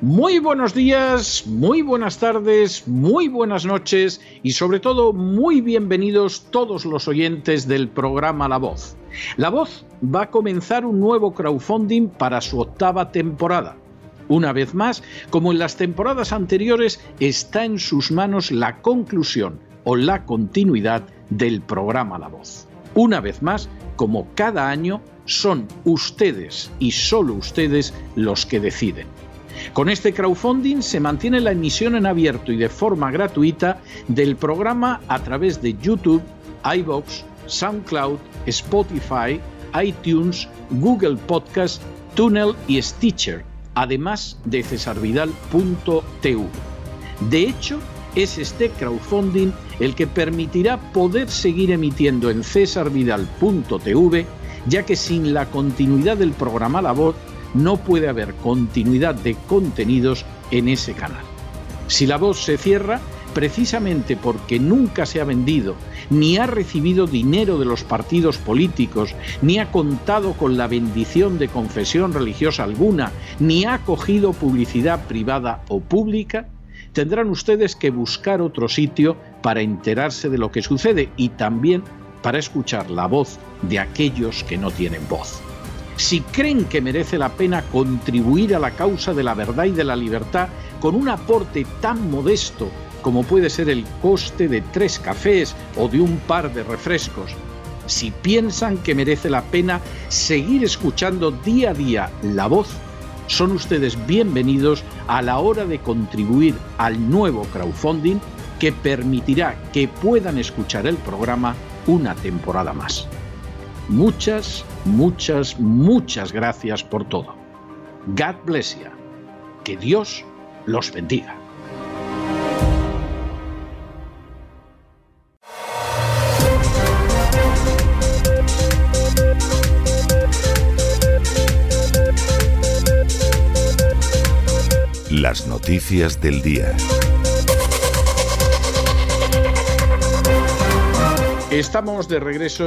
Muy buenos días, muy buenas tardes, muy buenas noches y sobre todo muy bienvenidos todos los oyentes del programa La Voz. La Voz va a comenzar un nuevo crowdfunding para su 8ª temporada. Una vez más, como en las temporadas anteriores, está en sus manos la conclusión o la continuidad del programa La Voz. Una vez más, como cada año, son ustedes y solo ustedes los que deciden. Con este crowdfunding se mantiene la emisión en abierto y de forma gratuita del programa a través de YouTube, iVoox, SoundCloud, Spotify, iTunes, Google Podcast, Tunnel y Stitcher, además de cesarvidal.tv. De hecho, es este crowdfunding el que permitirá poder seguir emitiendo en cesarvidal.tv, ya que sin la continuidad del programa La Voz no puede haber continuidad de contenidos en ese canal. Si La Voz se cierra, precisamente porque nunca se ha vendido, ni ha recibido dinero de los partidos políticos, ni ha contado con la bendición de confesión religiosa alguna, ni ha acogido publicidad privada o pública, tendrán ustedes que buscar otro sitio para enterarse de lo que sucede y también para escuchar la voz de aquellos que no tienen voz. Si creen que merece la pena contribuir a la causa de la verdad y de la libertad con un aporte tan modesto como puede ser el coste de 3 cafés o de un par de refrescos, si piensan que merece la pena seguir escuchando día a día La Voz, son ustedes bienvenidos a la hora de contribuir al nuevo crowdfunding que permitirá que puedan escuchar el programa una temporada más. Muchas gracias por todo. God bless you. Que Dios los bendiga. Las noticias del día. Estamos de regreso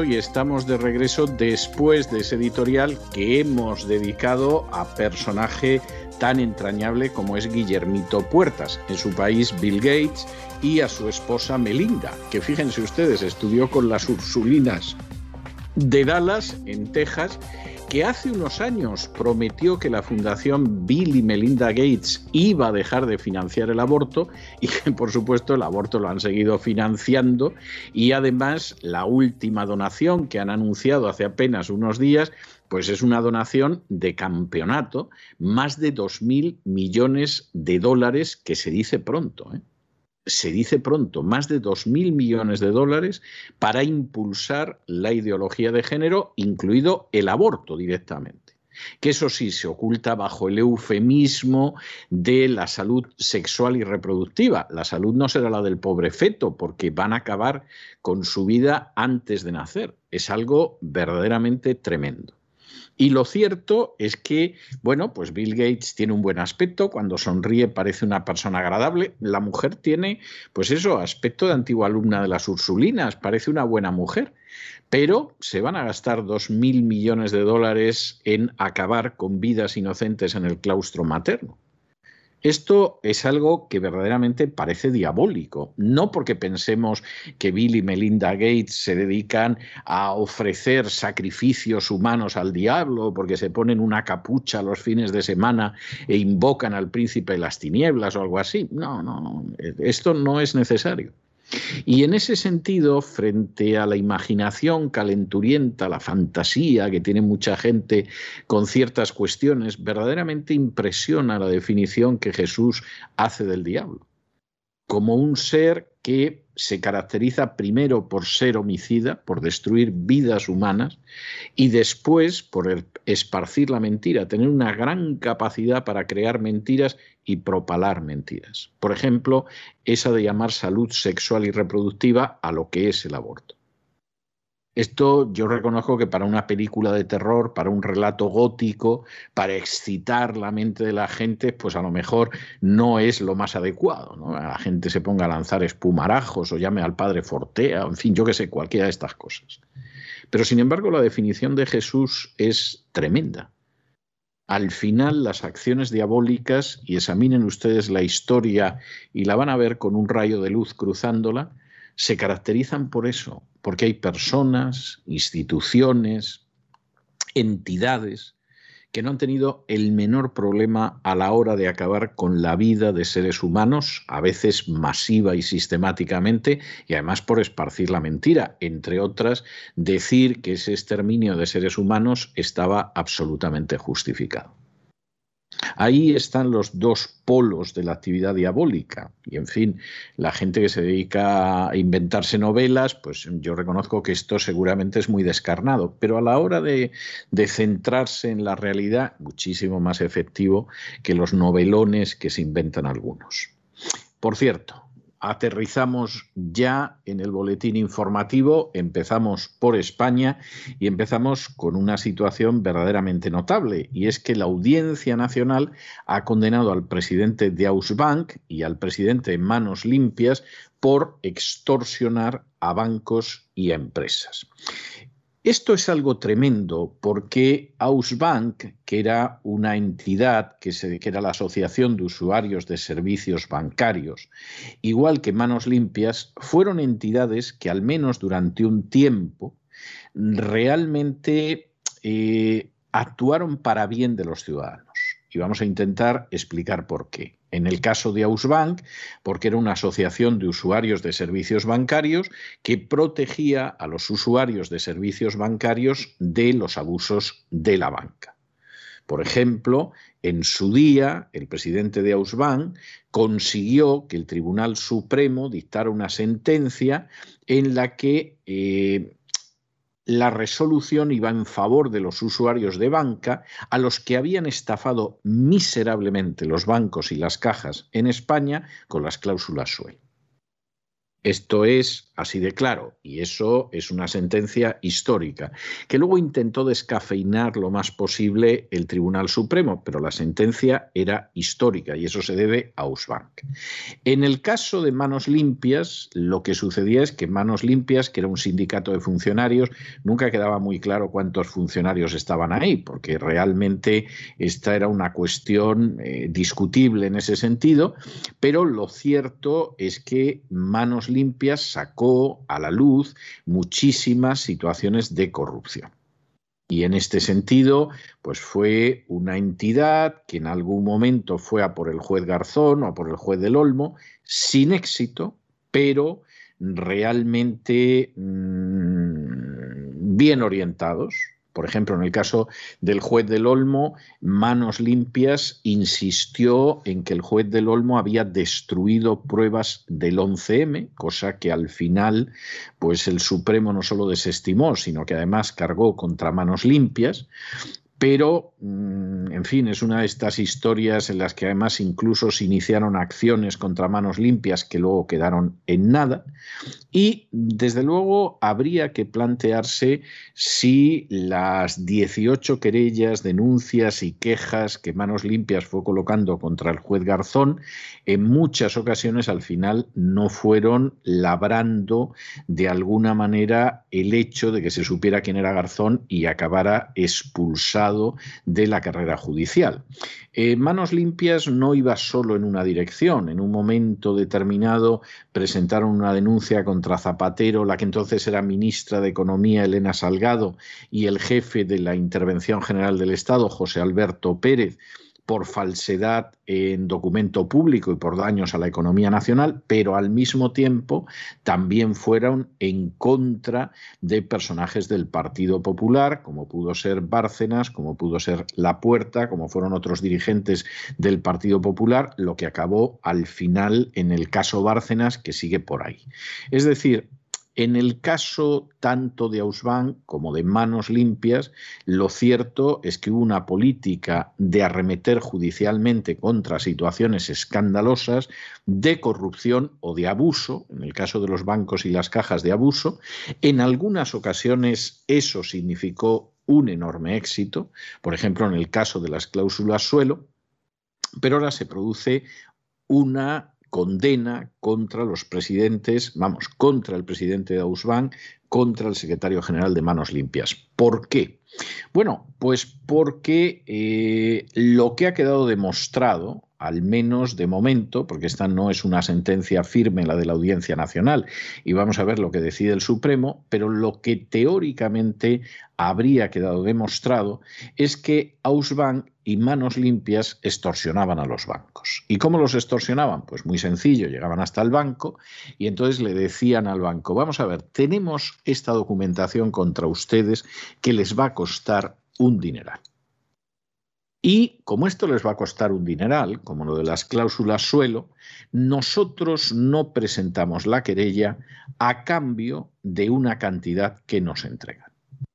después de ese editorial que hemos dedicado a personaje tan entrañable como es Guillermito Puertas, en su país Bill Gates, y a su esposa Melinda, que fíjense ustedes, estudió con las Ursulinas de Dallas, en Texas, que hace unos años prometió que la fundación Bill y Melinda Gates iba a dejar de financiar el aborto y que, por supuesto, el aborto lo han seguido financiando, y además la última donación que han anunciado hace apenas unos días pues es una donación de campeonato, más de $2.000 millones, que se dice pronto, Se dice pronto, más de $2.000 millones para impulsar la ideología de género, incluido el aborto directamente. Que eso sí, se oculta bajo el eufemismo de la salud sexual y reproductiva. La salud no será la del pobre feto, porque van a acabar con su vida antes de nacer. Es algo verdaderamente tremendo. Y lo cierto es que, bueno, pues Bill Gates tiene un buen aspecto, cuando sonríe parece una persona agradable. La mujer tiene, pues eso, aspecto de antigua alumna de las Ursulinas, parece una buena mujer. Pero se van a gastar $2.000 millones en acabar con vidas inocentes en el claustro materno. Esto es algo que verdaderamente parece diabólico, no porque pensemos que Bill y Melinda Gates se dedican a ofrecer sacrificios humanos al diablo, porque se ponen una capucha los fines de semana e invocan al príncipe de las tinieblas o algo así. No, esto no es necesario. Y en ese sentido, frente a la imaginación calenturienta, la fantasía que tiene mucha gente con ciertas cuestiones, verdaderamente impresiona la definición que Jesús hace del diablo, como un ser que se caracteriza primero por ser homicida, por destruir vidas humanas, y después por esparcir la mentira, tener una gran capacidad para crear mentiras y propalar mentiras. Por ejemplo, esa de llamar salud sexual y reproductiva a lo que es el aborto. Esto yo reconozco que para una película de terror, para un relato gótico, para excitar la mente de la gente, pues a lo mejor no es lo más adecuado, ¿no? La gente se ponga a lanzar espumarajos o llame al padre Fortea, en fin, yo qué sé, cualquiera de estas cosas. Pero sin embargo la definición de Jesús es tremenda. Al final, las acciones diabólicas, y examinen ustedes la historia y la van a ver con un rayo de luz cruzándola, se caracterizan por eso, porque hay personas, instituciones, entidades que no han tenido el menor problema a la hora de acabar con la vida de seres humanos, a veces masiva y sistemáticamente, y además por esparcir la mentira, entre otras, decir que ese exterminio de seres humanos estaba absolutamente justificado. Ahí están los dos polos de la actividad diabólica. Y, en fin, la gente que se dedica a inventarse novelas, pues yo reconozco que esto seguramente es muy descarnado, pero a la hora de centrarse en la realidad, muchísimo más efectivo que los novelones que se inventan algunos. Por cierto, aterrizamos ya en el boletín informativo, empezamos por España y empezamos con una situación verdaderamente notable, y es que la Audiencia Nacional ha condenado al presidente de Ausbank y al presidente de Manos Limpias por extorsionar a bancos y a empresas. Esto es algo tremendo porque Ausbank, que era una entidad que era la Asociación de Usuarios de Servicios Bancarios, igual que Manos Limpias, fueron entidades que al menos durante un tiempo realmente actuaron para bien de los ciudadanos. Y vamos a intentar explicar por qué. En el caso de Ausbank, porque era una asociación de usuarios de servicios bancarios que protegía a los usuarios de servicios bancarios de los abusos de la banca. Por ejemplo, en su día, el presidente de Ausbank consiguió que el Tribunal Supremo dictara una sentencia en la que la resolución iba en favor de los usuarios de banca a los que habían estafado miserablemente los bancos y las cajas en España con las cláusulas suelo. Esto es así de claro, y eso es una sentencia histórica, que luego intentó descafeinar lo más posible el Tribunal Supremo, pero la sentencia era histórica y eso se debe a Ausbank. En el caso de Manos Limpias, lo que sucedía es que Manos Limpias, que era un sindicato de funcionarios, nunca quedaba muy claro cuántos funcionarios estaban ahí, porque realmente esta era una cuestión discutible en ese sentido, pero lo cierto es que Manos Limpias sacó a la luz muchísimas situaciones de corrupción. Y en este sentido, pues fue una entidad que en algún momento fue a por el juez Garzón o a por el juez del Olmo, sin éxito, pero realmente bien orientados. Por ejemplo, en el caso del juez del Olmo, Manos Limpias insistió en que el juez del Olmo había destruido pruebas del 11M, cosa que al final pues el Supremo no solo desestimó, sino que además cargó contra Manos Limpias. Pero, en fin, es una de estas historias en las que además incluso se iniciaron acciones contra Manos Limpias que luego quedaron en nada. Y, desde luego, habría que plantearse si las 18 querellas, denuncias y quejas que Manos Limpias fue colocando contra el juez Garzón, en muchas ocasiones al final no fueron labrando de alguna manera el hecho de que se supiera quién era Garzón y acabara expulsado de la carrera judicial. Manos Limpias no iba solo en una dirección. En un momento determinado presentaron una denuncia contra Zapatero, la que entonces era ministra de Economía, Elena Salgado, y el jefe de la Intervención General del Estado, José Alberto Pérez, por falsedad en documento público y por daños a la economía nacional, pero al mismo tiempo también fueron en contra de personajes del Partido Popular, como pudo ser Bárcenas, como pudo ser Lapuerta, como fueron otros dirigentes del Partido Popular, lo que acabó al final en el caso Bárcenas, que sigue por ahí. Es decir, en el caso tanto de Ausbank como de Manos Limpias, lo cierto es que hubo una política de arremeter judicialmente contra situaciones escandalosas de corrupción o de abuso, en el caso de los bancos y las cajas de abuso. En algunas ocasiones eso significó un enorme éxito, por ejemplo en el caso de las cláusulas suelo, pero ahora se produce una condena contra los presidentes, vamos, contra el presidente de Ausbank, contra el secretario general de Manos Limpias. ¿Por qué? Bueno, pues porque lo que ha quedado demostrado, al menos de momento, porque esta no es una sentencia firme, la de la Audiencia Nacional, y vamos a ver lo que decide el Supremo, pero lo que teóricamente habría quedado demostrado es que Ausbank y Manos Limpias extorsionaban a los bancos. ¿Y cómo los extorsionaban? Pues muy sencillo, llegaban hasta el banco y entonces le decían al banco, vamos a ver, tenemos esta documentación contra ustedes que les va a costar un dineral. Y como esto les va a costar un dineral, como lo de las cláusulas suelo, nosotros no presentamos la querella a cambio de una cantidad que nos entregan.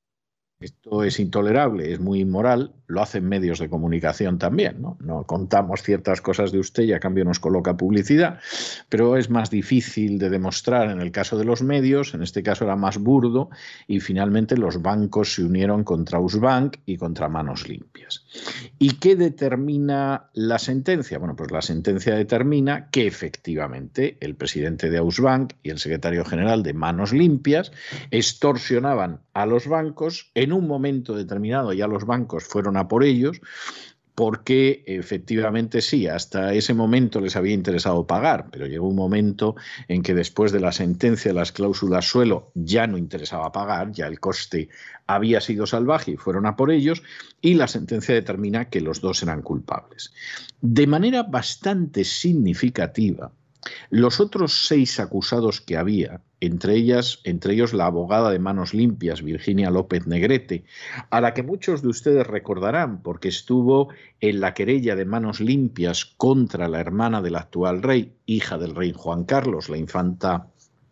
Esto es intolerable, es muy inmoral, lo hacen medios de comunicación también, ¿no? No contamos ciertas cosas de usted y a cambio nos coloca publicidad, pero es más difícil de demostrar en el caso de los medios, en este caso era más burdo y finalmente los bancos se unieron contra Ausbank y contra Manos Limpias. ¿Y qué determina la sentencia? Bueno, pues la sentencia determina que efectivamente el presidente de Ausbank y el secretario general de Manos Limpias extorsionaban a los bancos. En un momento determinado ya los bancos fueron a por ellos porque efectivamente sí, hasta ese momento les había interesado pagar, pero llegó un momento en que después de la sentencia de las cláusulas suelo ya no interesaba pagar, ya el coste había sido salvaje y fueron a por ellos y la sentencia determina que los dos eran culpables. De manera bastante significativa, los otros 6 acusados que había, entre ellos la abogada de Manos Limpias, Virginia López Negrete, a la que muchos de ustedes recordarán porque estuvo en la querella de Manos Limpias contra la hermana del actual rey, hija del rey Juan Carlos, la infanta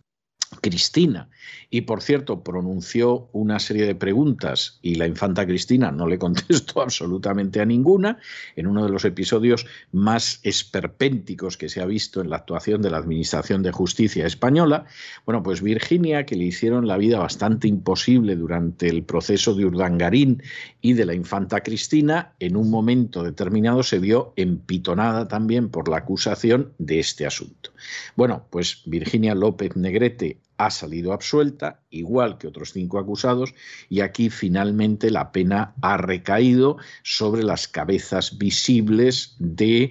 Cristina, y por cierto pronunció una serie de preguntas y la infanta Cristina no le contestó absolutamente a ninguna, en uno de los episodios más esperpénticos que se ha visto en la actuación de la Administración de Justicia española. Bueno, pues Virginia, que le hicieron la vida bastante imposible durante el proceso de Urdangarín y de la infanta Cristina, en un momento determinado se vio empitonada también por la acusación de este asunto. Bueno, pues Virginia López Negrete ha salido absuelta, igual que otros 5 acusados, y aquí finalmente la pena ha recaído sobre las cabezas visibles de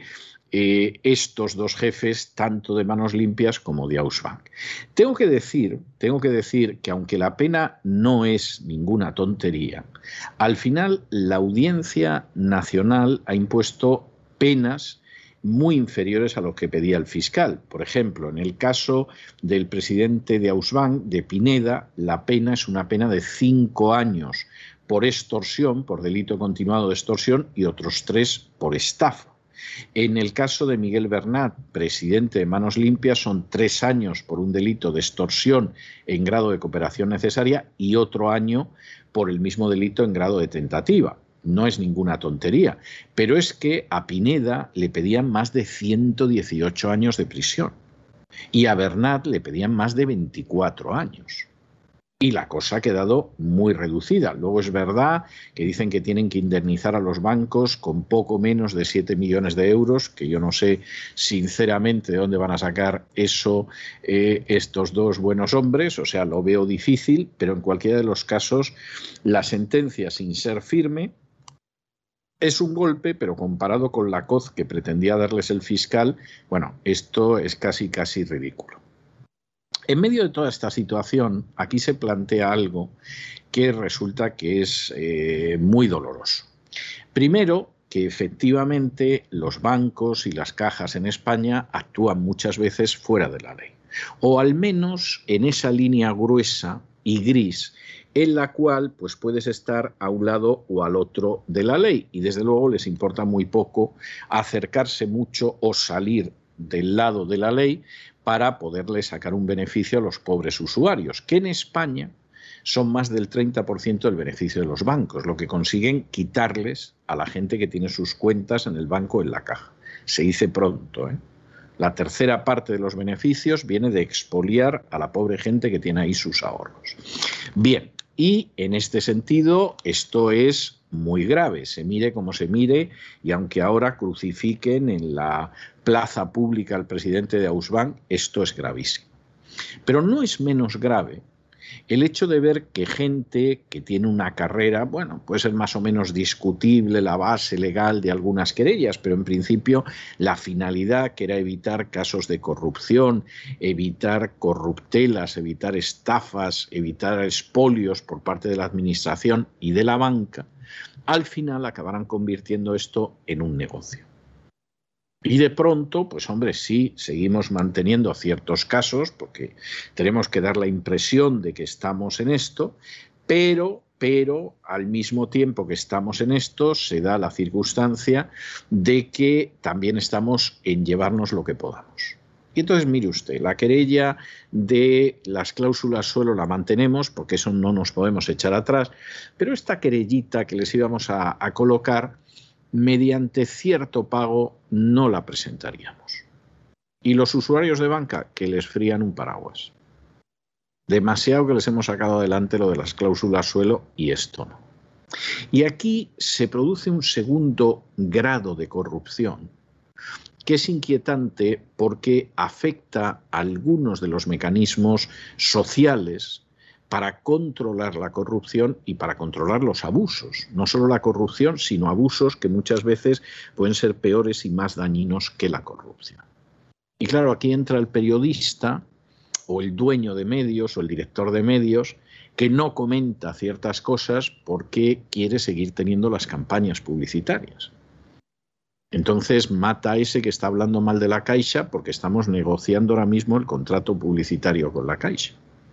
estos 2 jefes, tanto de Manos Limpias como de Ausbank. Tengo que decir que aunque la pena no es ninguna tontería, al final la Audiencia Nacional ha impuesto penas muy inferiores a lo que pedía el fiscal. Por ejemplo, en el caso del presidente de Ausbank, de Pineda, la pena es una pena de 5 años por extorsión, por delito continuado de extorsión, y otros 3 por estafa. En el caso de Miguel Bernat, presidente de Manos Limpias, son 3 años por un delito de extorsión en grado de cooperación necesaria y otro año por el mismo delito en grado de tentativa. No es ninguna tontería, pero es que a Pineda le pedían más de 118 años de prisión y a Bernat le pedían más de 24 años. Y la cosa ha quedado muy reducida. Luego es verdad que dicen que tienen que indemnizar a los bancos con poco menos de 7 millones de euros, que yo no sé sinceramente de dónde van a sacar eso estos 2 buenos hombres, o sea, lo veo difícil, pero en cualquiera de los casos la sentencia, sin ser firme, es un golpe, pero comparado con la coz que pretendía darles el fiscal, bueno, esto es casi ridículo. En medio de toda esta situación, aquí se plantea algo que resulta que es muy doloroso. Primero, que efectivamente los bancos y las cajas en España actúan muchas veces fuera de la ley, o al menos en esa línea gruesa y gris en la cual pues puedes estar a un lado o al otro de la ley y desde luego les importa muy poco acercarse mucho o salir del lado de la ley para poderle sacar un beneficio a los pobres usuarios, que en España son más del 30% del beneficio de los bancos, lo que consiguen quitarles a la gente que tiene sus cuentas en el banco o en la caja. Se dice pronto, ¿eh? La tercera parte de los beneficios viene de expoliar a la pobre gente que tiene ahí sus ahorros. Bien, y en este sentido esto es muy grave, se mire como se mire, y aunque ahora crucifiquen en la plaza pública al presidente de Ausbank, esto es gravísimo. Pero no es menos grave el hecho de ver que gente que tiene una carrera, bueno, puede ser más o menos discutible la base legal de algunas querellas, pero en principio la finalidad, que era evitar casos de corrupción, evitar corruptelas, evitar estafas, evitar expolios por parte de la administración y de la banca, al final acabarán convirtiendo esto en un negocio. Y de pronto, pues hombre, sí, seguimos manteniendo ciertos casos porque tenemos que dar la impresión de que estamos en esto, pero al mismo tiempo que estamos en esto se da la circunstancia de que también estamos en llevarnos lo que podamos. Y entonces mire usted, la querella de las cláusulas suelo la mantenemos porque eso no nos podemos echar atrás, pero esta querellita que les íbamos a colocar, mediante cierto pago no la presentaríamos. Y los usuarios de banca, que les frían un paraguas. Demasiado que les hemos sacado adelante lo de las cláusulas suelo y esto no. Y aquí se produce un segundo grado de corrupción que es inquietante porque afecta a algunos de los mecanismos sociales para controlar la corrupción y para controlar los abusos. No solo la corrupción, sino abusos que muchas veces pueden ser peores y más dañinos que la corrupción. Y claro, aquí entra el periodista o el dueño de medios o el director de medios que no comenta ciertas cosas porque quiere seguir teniendo las campañas publicitarias. Entonces mata a ese que está hablando mal de la Caixa porque estamos negociando ahora mismo el contrato publicitario con la Caixa.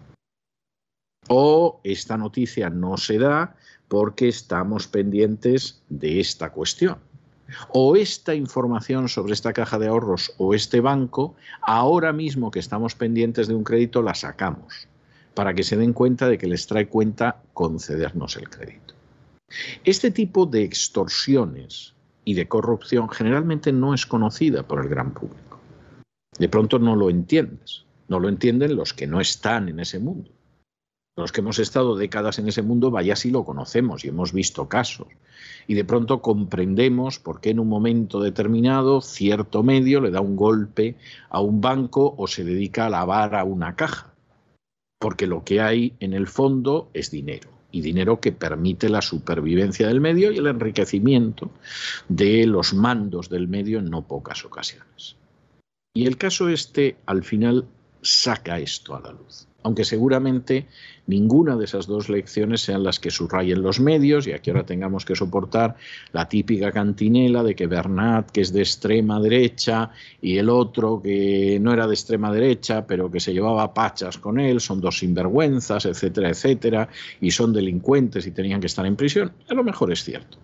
O esta noticia no se da porque estamos pendientes de esta cuestión. O esta información sobre esta caja de ahorros o este banco, ahora mismo que estamos pendientes de un crédito, la sacamos para que se den cuenta de que les trae cuenta concedernos el crédito. Este tipo de extorsiones y de corrupción generalmente no es conocida por el gran público. De pronto no lo entiendes. No lo entienden los que no están en ese mundo. Los que hemos estado décadas en ese mundo, vaya si lo conocemos y hemos visto casos. Y de pronto comprendemos por qué en un momento determinado cierto medio le da un golpe a un banco o se dedica a lavar a una caja. Porque lo que hay en el fondo es dinero. Y dinero que permite la supervivencia del medio y el enriquecimiento de los mandos del medio en no pocas ocasiones. Y el caso este, al final, saca esto a la luz. Aunque seguramente ninguna de esas dos lecciones sean las que subrayen los medios y aquí ahora tengamos que soportar la típica cantinela de que Bernat, que es de extrema derecha, y el otro que no era de extrema derecha, pero que se llevaba pachas con él, son dos sinvergüenzas, etcétera, etcétera, y son delincuentes y tenían que estar en prisión. A lo mejor es cierto.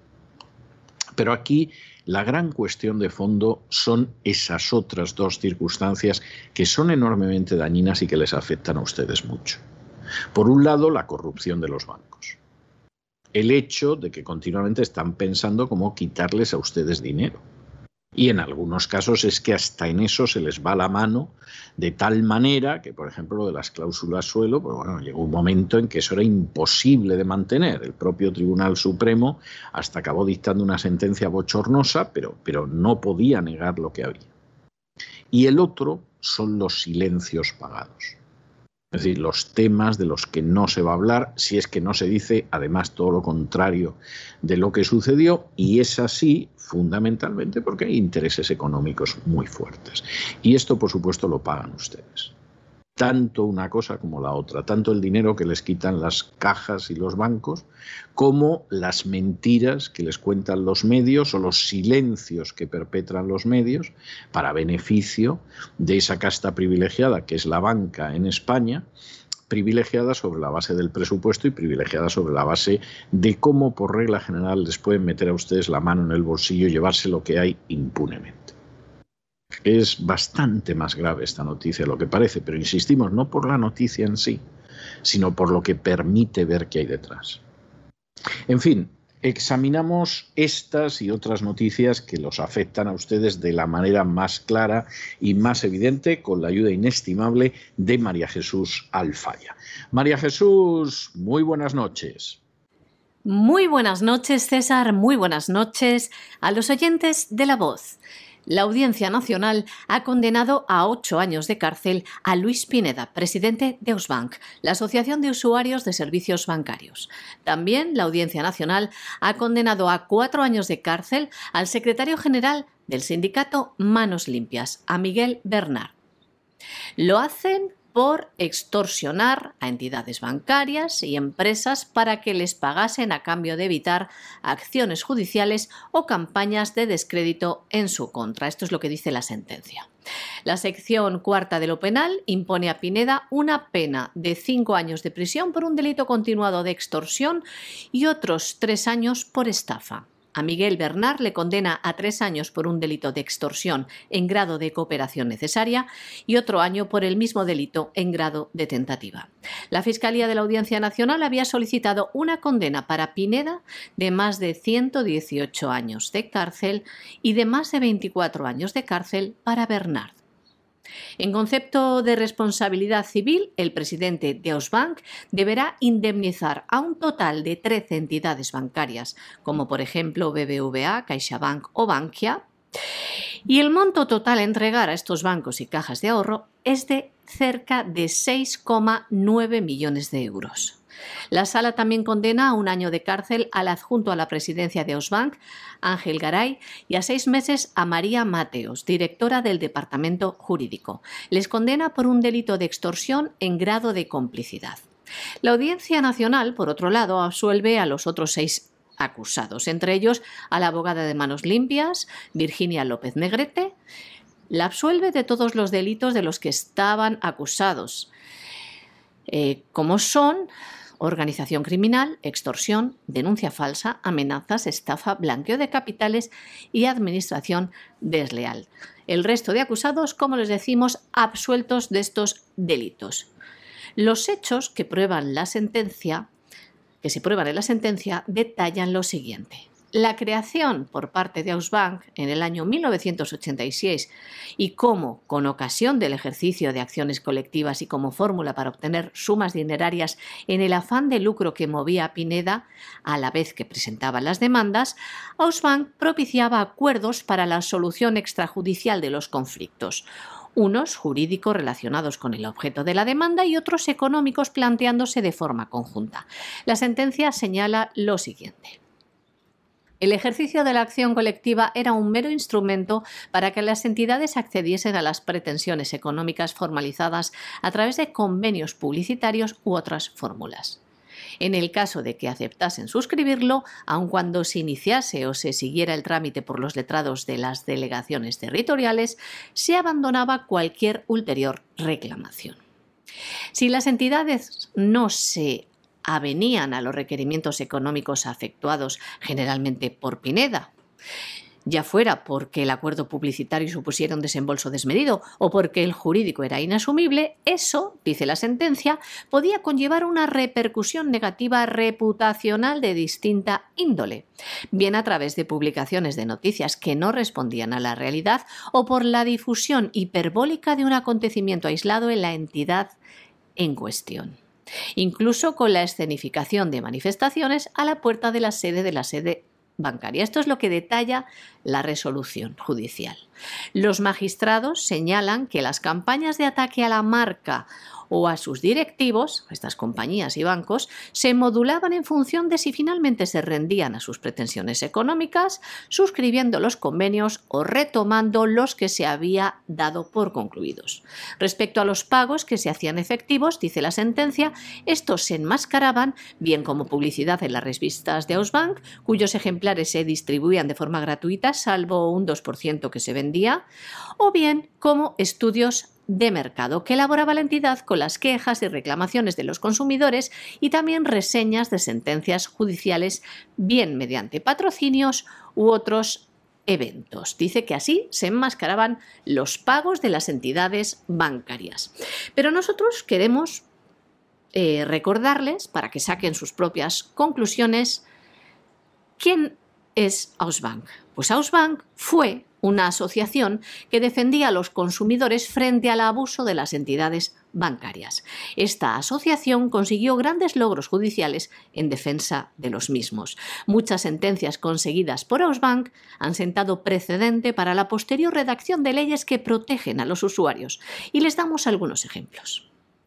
Pero aquí la gran cuestión de fondo son esas otras dos circunstancias que son enormemente dañinas y que les afectan a ustedes mucho. Por un lado, la corrupción de los bancos. El hecho de que continuamente están pensando cómo quitarles a ustedes dinero. Y en algunos casos es que hasta en eso se les va la mano de tal manera que, por ejemplo, lo de las cláusulas suelo, pues bueno, llegó un momento en que eso era imposible de mantener. El propio Tribunal Supremo hasta acabó dictando una sentencia bochornosa, pero no podía negar lo que había. Y el otro son los silencios pagados. Es decir, los temas de los que no se va a hablar, si es que no se dice, además, todo lo contrario de lo que sucedió, y es así fundamentalmente porque hay intereses económicos muy fuertes. Y esto, por supuesto, lo pagan ustedes. Tanto una cosa como la otra, tanto el dinero que les quitan las cajas y los bancos, como las mentiras que les cuentan los medios o los silencios que perpetran los medios para beneficio de esa casta privilegiada que es la banca en España, privilegiada sobre la base del presupuesto y privilegiada sobre la base de cómo por regla general les pueden meter a ustedes la mano en el bolsillo y llevarse lo que hay impunemente. Es bastante más grave esta noticia de lo que parece, pero insistimos, no por la noticia en sí, sino por lo que permite ver que hay detrás. En fin, examinamos estas y otras noticias que los afectan a ustedes de la manera más clara y más evidente con la ayuda inestimable de María Jesús Alfaya. María Jesús, muy buenas noches. Muy buenas noches, César, muy buenas noches a los oyentes de La Voz. La Audiencia Nacional ha condenado a 8 años de cárcel a Luis Pineda, presidente de Ausbank, la Asociación de Usuarios de Servicios Bancarios. También la Audiencia Nacional ha condenado a 4 años de cárcel al secretario general del sindicato Manos Limpias, a Miguel Bernard. Lo hacen por extorsionar a entidades bancarias y empresas para que les pagasen a cambio de evitar acciones judiciales o campañas de descrédito en su contra. Esto es lo que dice la sentencia. La sección cuarta de lo penal impone a Pineda una pena de 5 años de prisión por un delito continuado de extorsión y otros 3 años por estafa. A Miguel Bernard le condena a 3 años por un delito de extorsión en grado de cooperación necesaria y otro año por el mismo delito en grado de tentativa. La Fiscalía de la Audiencia Nacional había solicitado una condena para Pineda de más de 118 años de cárcel y de más de 24 años de cárcel para Bernard. En concepto de responsabilidad civil, el presidente de Ausbank deberá indemnizar a un total de 13 entidades bancarias, como por ejemplo BBVA, CaixaBank o Bankia, y el monto total a entregar a estos bancos y cajas de ahorro es de cerca de 6,9 millones de euros. La Sala también condena a 1 año de cárcel al adjunto a la presidencia de Ausbank, Ángel Garay, y a 6 meses a María Mateos, directora del Departamento Jurídico. Les condena por un delito de extorsión en grado de complicidad. La Audiencia Nacional, por otro lado, absuelve a los otros 6 acusados, entre ellos a la abogada de Manos Limpias, Virginia López Negrete. La absuelve de todos los delitos de los que estaban acusados, como son organización criminal, extorsión, denuncia falsa, amenazas, estafa, blanqueo de capitales y administración desleal. El resto de acusados, como les decimos, absueltos de estos delitos. Los hechos que se prueban en la sentencia detallan lo siguiente. La creación por parte de Ausbank en el año 1986 y cómo, con ocasión del ejercicio de acciones colectivas y como fórmula para obtener sumas dinerarias en el afán de lucro que movía a Pineda, a la vez que presentaba las demandas, Ausbank propiciaba acuerdos para la solución extrajudicial de los conflictos, unos jurídicos relacionados con el objeto de la demanda y otros económicos planteándose de forma conjunta. La sentencia señala lo siguiente. El ejercicio de la acción colectiva era un mero instrumento para que las entidades accediesen a las pretensiones económicas formalizadas a través de convenios publicitarios u otras fórmulas. En el caso de que aceptasen suscribirlo, aun cuando se iniciase o se siguiera el trámite por los letrados de las delegaciones territoriales, se abandonaba cualquier ulterior reclamación. Si las entidades no se avenían a los requerimientos económicos efectuados generalmente por Pineda, ya fuera porque el acuerdo publicitario supusiera un desembolso desmedido o porque el jurídico era inasumible, eso, dice la sentencia, podía conllevar una repercusión negativa reputacional de distinta índole, bien a través de publicaciones de noticias que no respondían a la realidad o por la difusión hiperbólica de un acontecimiento aislado en la entidad en cuestión, incluso con la escenificación de manifestaciones a la puerta de la sede bancaria. Esto es lo que detalla la resolución judicial. Los magistrados señalan que las campañas de ataque a la marca o a sus directivos, a estas compañías y bancos, se modulaban en función de si finalmente se rendían a sus pretensiones económicas, suscribiendo los convenios o retomando los que se había dado por concluidos. Respecto a los pagos que se hacían efectivos, dice la sentencia, estos se enmascaraban bien como publicidad en las revistas de Ausbank, cuyos ejemplares se distribuían de forma gratuita, salvo un 2% que se vendía, o bien como estudios de mercado que elaboraba la entidad con las quejas y reclamaciones de los consumidores y también reseñas de sentencias judiciales, bien mediante patrocinios u otros eventos. Dice que así se enmascaraban los pagos de las entidades bancarias. Pero nosotros queremos recordarles, para que saquen sus propias conclusiones, ¿quién es Ausbank? Pues Ausbank fue una asociación que defendía a los consumidores frente al abuso de las entidades bancarias. Esta asociación consiguió grandes logros judiciales en defensa de los mismos. Muchas sentencias conseguidas por Ausbank han sentado precedente para la posterior redacción de leyes que protegen a los usuarios. Y les damos algunos ejemplos.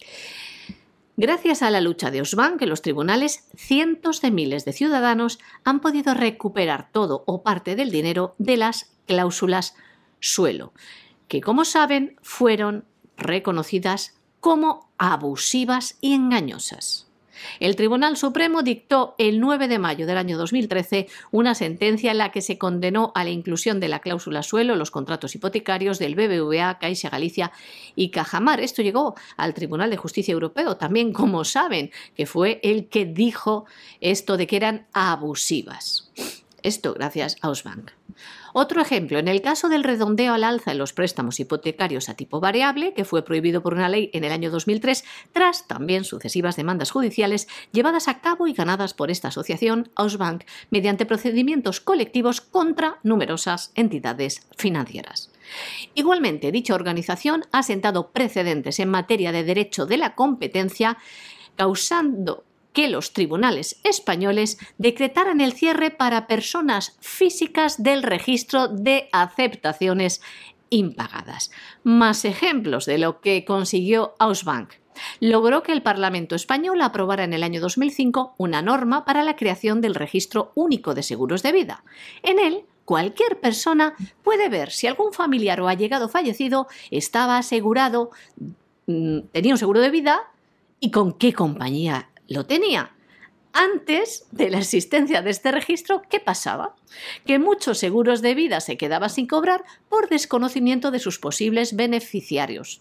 Gracias a la lucha de Ausbank en los tribunales, cientos de miles de ciudadanos han podido recuperar todo o parte del dinero de las cláusulas suelo, que, como saben, fueron reconocidas como abusivas y engañosas. El Tribunal Supremo dictó el 9 de mayo del año 2013 una sentencia en la que se condenó a la inclusión de la cláusula suelo en los contratos hipotecarios del BBVA, Caixa Galicia y Cajamar. Esto llegó al Tribunal de Justicia Europeo también, como saben, que fue el que dijo esto de que eran abusivas. Esto gracias a Ausbank. Otro ejemplo, en el caso del redondeo al alza en los préstamos hipotecarios a tipo variable, que fue prohibido por una ley en el año 2003, tras también sucesivas demandas judiciales llevadas a cabo y ganadas por esta asociación, Ausbank, mediante procedimientos colectivos contra numerosas entidades financieras. Igualmente, dicha organización ha sentado precedentes en materia de derecho de la competencia, causando que los tribunales españoles decretaran el cierre para personas físicas del registro de aceptaciones impagadas. Más ejemplos de lo que consiguió Ausbank. Logró que el Parlamento español aprobara en el año 2005 una norma para la creación del Registro Único de Seguros de Vida. En él, cualquier persona puede ver si algún familiar o allegado fallecido estaba asegurado, tenía un seguro de vida y con qué compañía lo tenía. Antes de la existencia de este registro, ¿qué pasaba? Que muchos seguros de vida se quedaban sin cobrar por desconocimiento de sus posibles beneficiarios,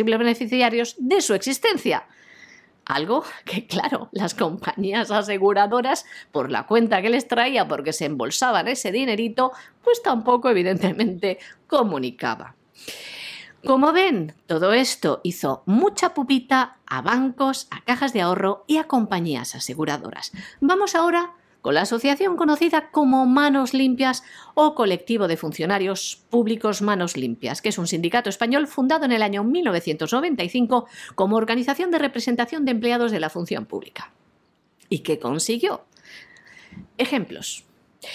de su existencia. Algo que, claro, las compañías aseguradoras, por la cuenta que les traía porque se embolsaban ese dinerito, pues tampoco evidentemente comunicaba. Como ven, todo esto hizo mucha pupita a bancos, a cajas de ahorro y a compañías aseguradoras. Vamos ahora con la asociación conocida como Manos Limpias o Colectivo de Funcionarios Públicos Manos Limpias, que es un sindicato español fundado en el año 1995 como organización de representación de empleados de la función pública. ¿Y qué consiguió? Ejemplos.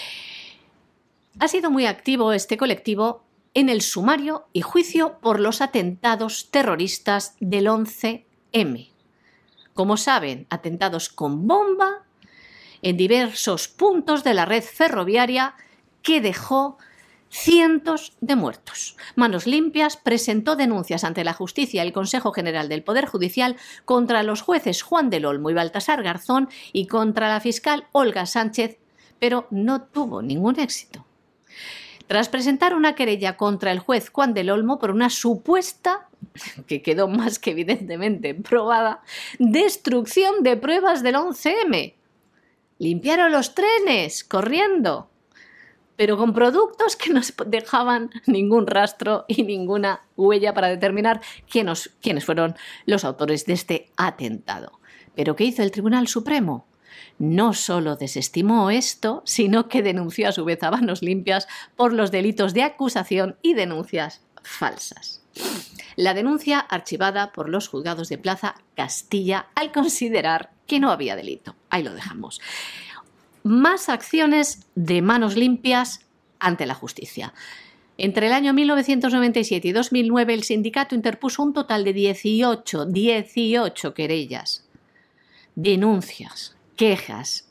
Ha sido muy activo este colectivo en el sumario y juicio por los atentados terroristas del 11M. Como saben, atentados con bomba en diversos puntos de la red ferroviaria que dejó cientos de muertos. Manos Limpias presentó denuncias ante la Justicia y el Consejo General del Poder Judicial contra los jueces Juan del Olmo y Baltasar Garzón y contra la fiscal Olga Sánchez, pero no tuvo ningún éxito. Tras presentar una querella contra el juez Juan del Olmo por una supuesta, que quedó más que evidentemente probada, destrucción de pruebas del 11M. Limpiaron los trenes corriendo, pero con productos que no dejaban ningún rastro y ninguna huella para determinar quiénes fueron los autores de este atentado. ¿Pero qué hizo el Tribunal Supremo? No solo desestimó esto, sino que denunció a su vez a Manos Limpias por los delitos de acusación y denuncias falsas. La denuncia archivada por los juzgados de Plaza Castilla al considerar que no había delito. Ahí lo dejamos. Más acciones de Manos Limpias ante la justicia. Entre el año 1997 y 2009 el sindicato interpuso un total de 18 querellas, denuncias, quejas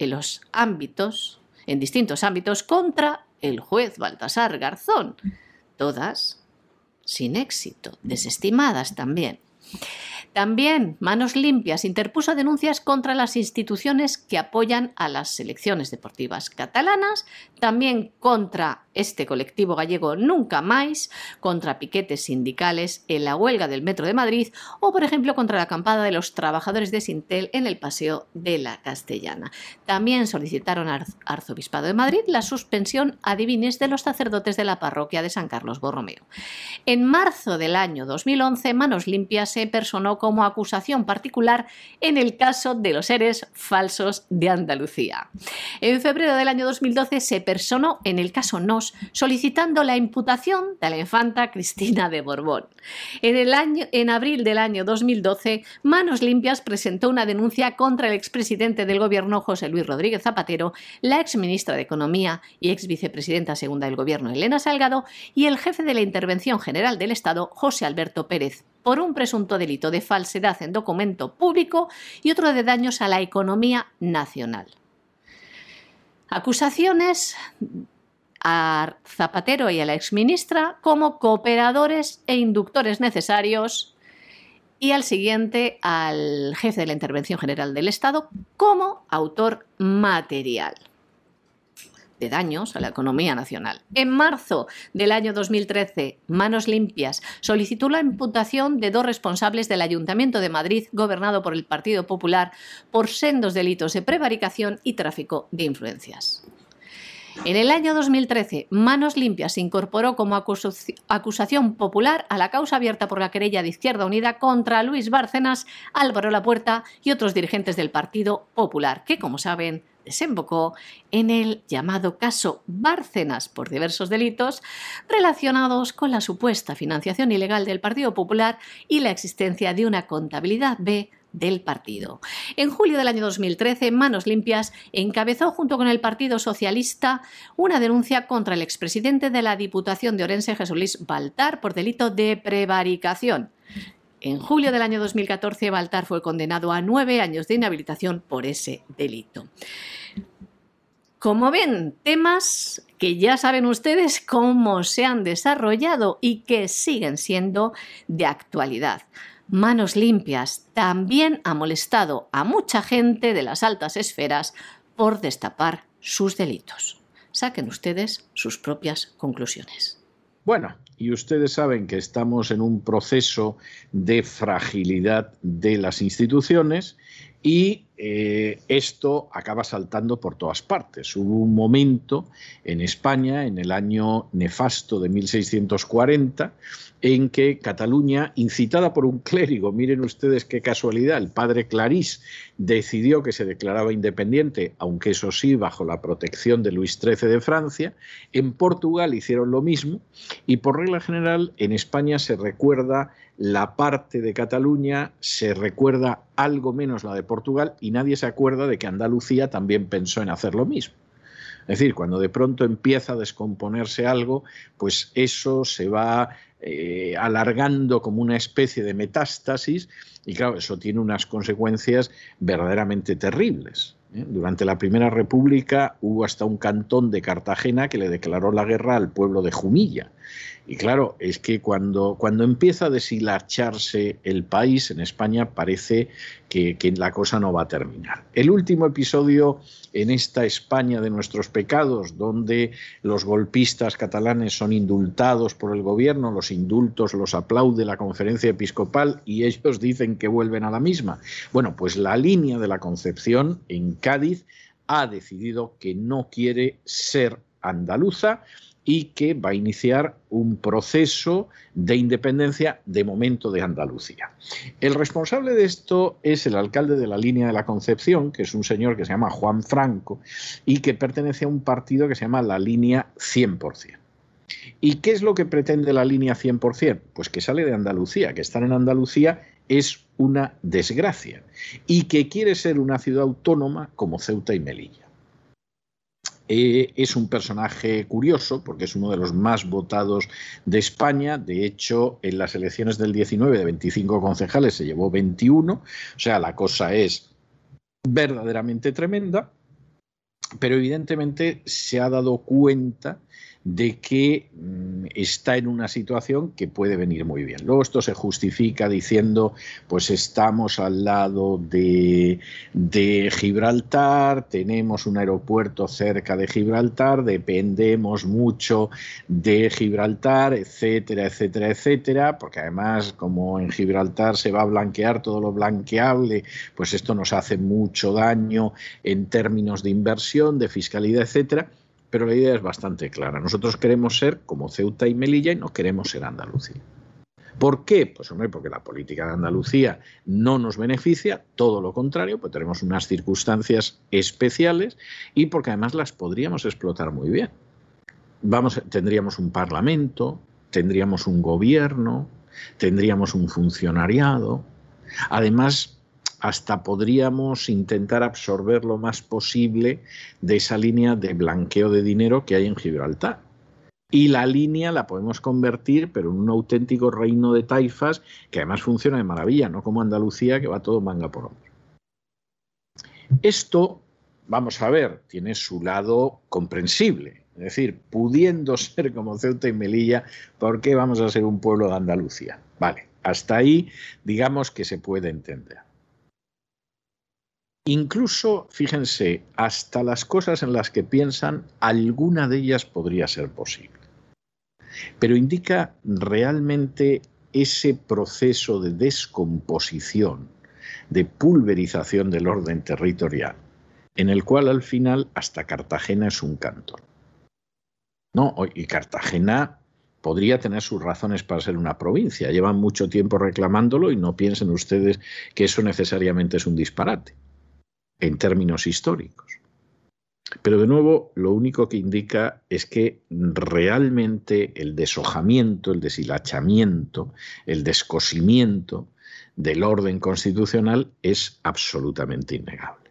en distintos ámbitos contra el juez Baltasar Garzón, todas sin éxito, desestimadas también. También Manos Limpias interpuso denuncias contra las instituciones que apoyan a las selecciones deportivas catalanas, también contra este colectivo gallego Nunca Máis, contra piquetes sindicales en la huelga del Metro de Madrid o, por ejemplo, contra la acampada de los trabajadores de Sintel en el Paseo de la Castellana. También solicitaron al Arzobispado de Madrid la suspensión ad divinis de los sacerdotes de la parroquia de San Carlos Borromeo. En marzo del año 2011, Manos Limpias se personó como acusación particular en el caso de los ERES falsos de Andalucía. En febrero del año 2012 se personó en el caso NOS Unidos solicitando la imputación de la infanta Cristina de Borbón. En abril del año 2012, Manos Limpias presentó una denuncia contra el expresidente del Gobierno, José Luis Rodríguez Zapatero, la exministra de Economía y exvicepresidenta segunda del Gobierno, Elena Salgado, y el jefe de la Intervención General del Estado, José Alberto Pérez, por un presunto delito de falsedad en documento público y otro de daños a la economía nacional. Acusaciones a Zapatero y a la exministra como cooperadores e inductores necesarios, y al siguiente al jefe de la Intervención General del Estado como autor material de daños a la economía nacional. En marzo del año 2013, Manos Limpias solicitó la imputación de 2 responsables del Ayuntamiento de Madrid, gobernado por el Partido Popular, por sendos delitos de prevaricación y tráfico de influencias. En el año 2013, Manos Limpias se incorporó como acusación popular a la causa abierta por la querella de Izquierda Unida contra Luis Bárcenas, Álvaro Lapuerta y otros dirigentes del Partido Popular, que, como saben, desembocó en el llamado caso Bárcenas por diversos delitos relacionados con la supuesta financiación ilegal del Partido Popular y la existencia de una contabilidad B del partido. En julio del año 2013, Manos Limpias encabezó junto con el Partido Socialista una denuncia contra el expresidente de la Diputación de Orense, Jesús Luis Baltar, por delito de prevaricación. En julio del año 2014, Baltar fue condenado a 9 años de inhabilitación por ese delito. Como ven, temas que ya saben ustedes cómo se han desarrollado y que siguen siendo de actualidad. Manos Limpias también ha molestado a mucha gente de las altas esferas por destapar sus delitos. Saquen ustedes sus propias conclusiones. Bueno, y ustedes saben que estamos en un proceso de fragilidad de las instituciones y esto acaba saltando por todas partes. Hubo un momento en España, en el año nefasto de 1640, en que Cataluña, incitada por un clérigo, miren ustedes qué casualidad, el padre Clarís decidió que se declaraba independiente, aunque eso sí, bajo la protección de Luis XIII de Francia. En Portugal hicieron lo mismo y por regla general en España se recuerda la parte de Cataluña, se recuerda algo menos la de Portugal y nadie se acuerda de que Andalucía también pensó en hacer lo mismo. Es decir, cuando de pronto empieza a descomponerse algo, pues eso se va alargando como una especie de metástasis y claro, eso tiene unas consecuencias verdaderamente terribles. Durante la Primera República hubo hasta un cantón de Cartagena que le declaró la guerra al pueblo de Jumilla. Y claro, es que cuando empieza a deshilacharse el país, en España parece que la cosa no va a terminar. El último episodio en esta España de nuestros pecados, donde los golpistas catalanes son indultados por el gobierno, los indultos los aplaude la Conferencia Episcopal y ellos dicen que vuelven a la misma. Bueno, pues la línea de la Concepción en Cádiz ha decidido que no quiere ser andaluza y que va a iniciar un proceso de independencia de momento de Andalucía. El responsable de esto es el alcalde de la línea de la Concepción, que es un señor que se llama Juan Franco y que pertenece a un partido que se llama la línea 100%. ¿Y qué es lo que pretende la línea 100%? Pues que sale de Andalucía, que estar en Andalucía es una desgracia y que quiere ser una ciudad autónoma como Ceuta y Melilla. Es un personaje curioso porque es uno de los más votados de España. De hecho, en las elecciones del 19 de 25 concejales se llevó 21. O sea, la cosa es verdaderamente tremenda. Pero evidentemente se ha dado cuenta de que está en una situación que puede venir muy bien. Luego esto se justifica diciendo, pues estamos al lado de Gibraltar, tenemos un aeropuerto cerca de Gibraltar, dependemos mucho de Gibraltar, etcétera, etcétera, etcétera, porque además como en Gibraltar se va a blanquear todo lo blanqueable, pues esto nos hace mucho daño en términos de inversión, de fiscalidad, etcétera. Pero la idea es bastante clara. Nosotros queremos ser como Ceuta y Melilla y no queremos ser Andalucía. ¿Por qué? Pues hombre, porque la política de Andalucía no nos beneficia, todo lo contrario, pues tenemos unas circunstancias especiales y porque además las podríamos explotar muy bien. tendríamos un parlamento, tendríamos un gobierno, tendríamos un funcionariado. Además, hasta podríamos intentar absorber lo más posible de esa línea de blanqueo de dinero que hay en Gibraltar. Y la línea la podemos convertir, pero en un auténtico reino de taifas que además funciona de maravilla, no como Andalucía, que va todo manga por hombro. Esto, vamos a ver, tiene su lado comprensible. Es decir, pudiendo ser como Ceuta y Melilla, ¿por qué vamos a ser un pueblo de Andalucía? Vale, hasta ahí digamos que se puede entender. Incluso, fíjense, hasta las cosas en las que piensan, alguna de ellas podría ser posible. Pero indica realmente ese proceso de descomposición, de pulverización del orden territorial, en el cual al final hasta Cartagena es un cantón. No, y Cartagena podría tener sus razones para ser una provincia. Llevan mucho tiempo reclamándolo y no piensen ustedes que eso necesariamente es un disparate en términos históricos. Pero de nuevo, lo único que indica es que realmente el deshojamiento, el deshilachamiento, el descosimiento del orden constitucional es absolutamente innegable.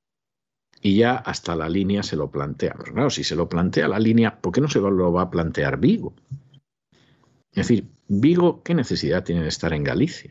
Y ya hasta la línea se lo plantea. Pero claro, si se lo plantea la línea, ¿por qué no se lo va a plantear Vigo? Es decir, Vigo, ¿qué necesidad tiene de estar en Galicia?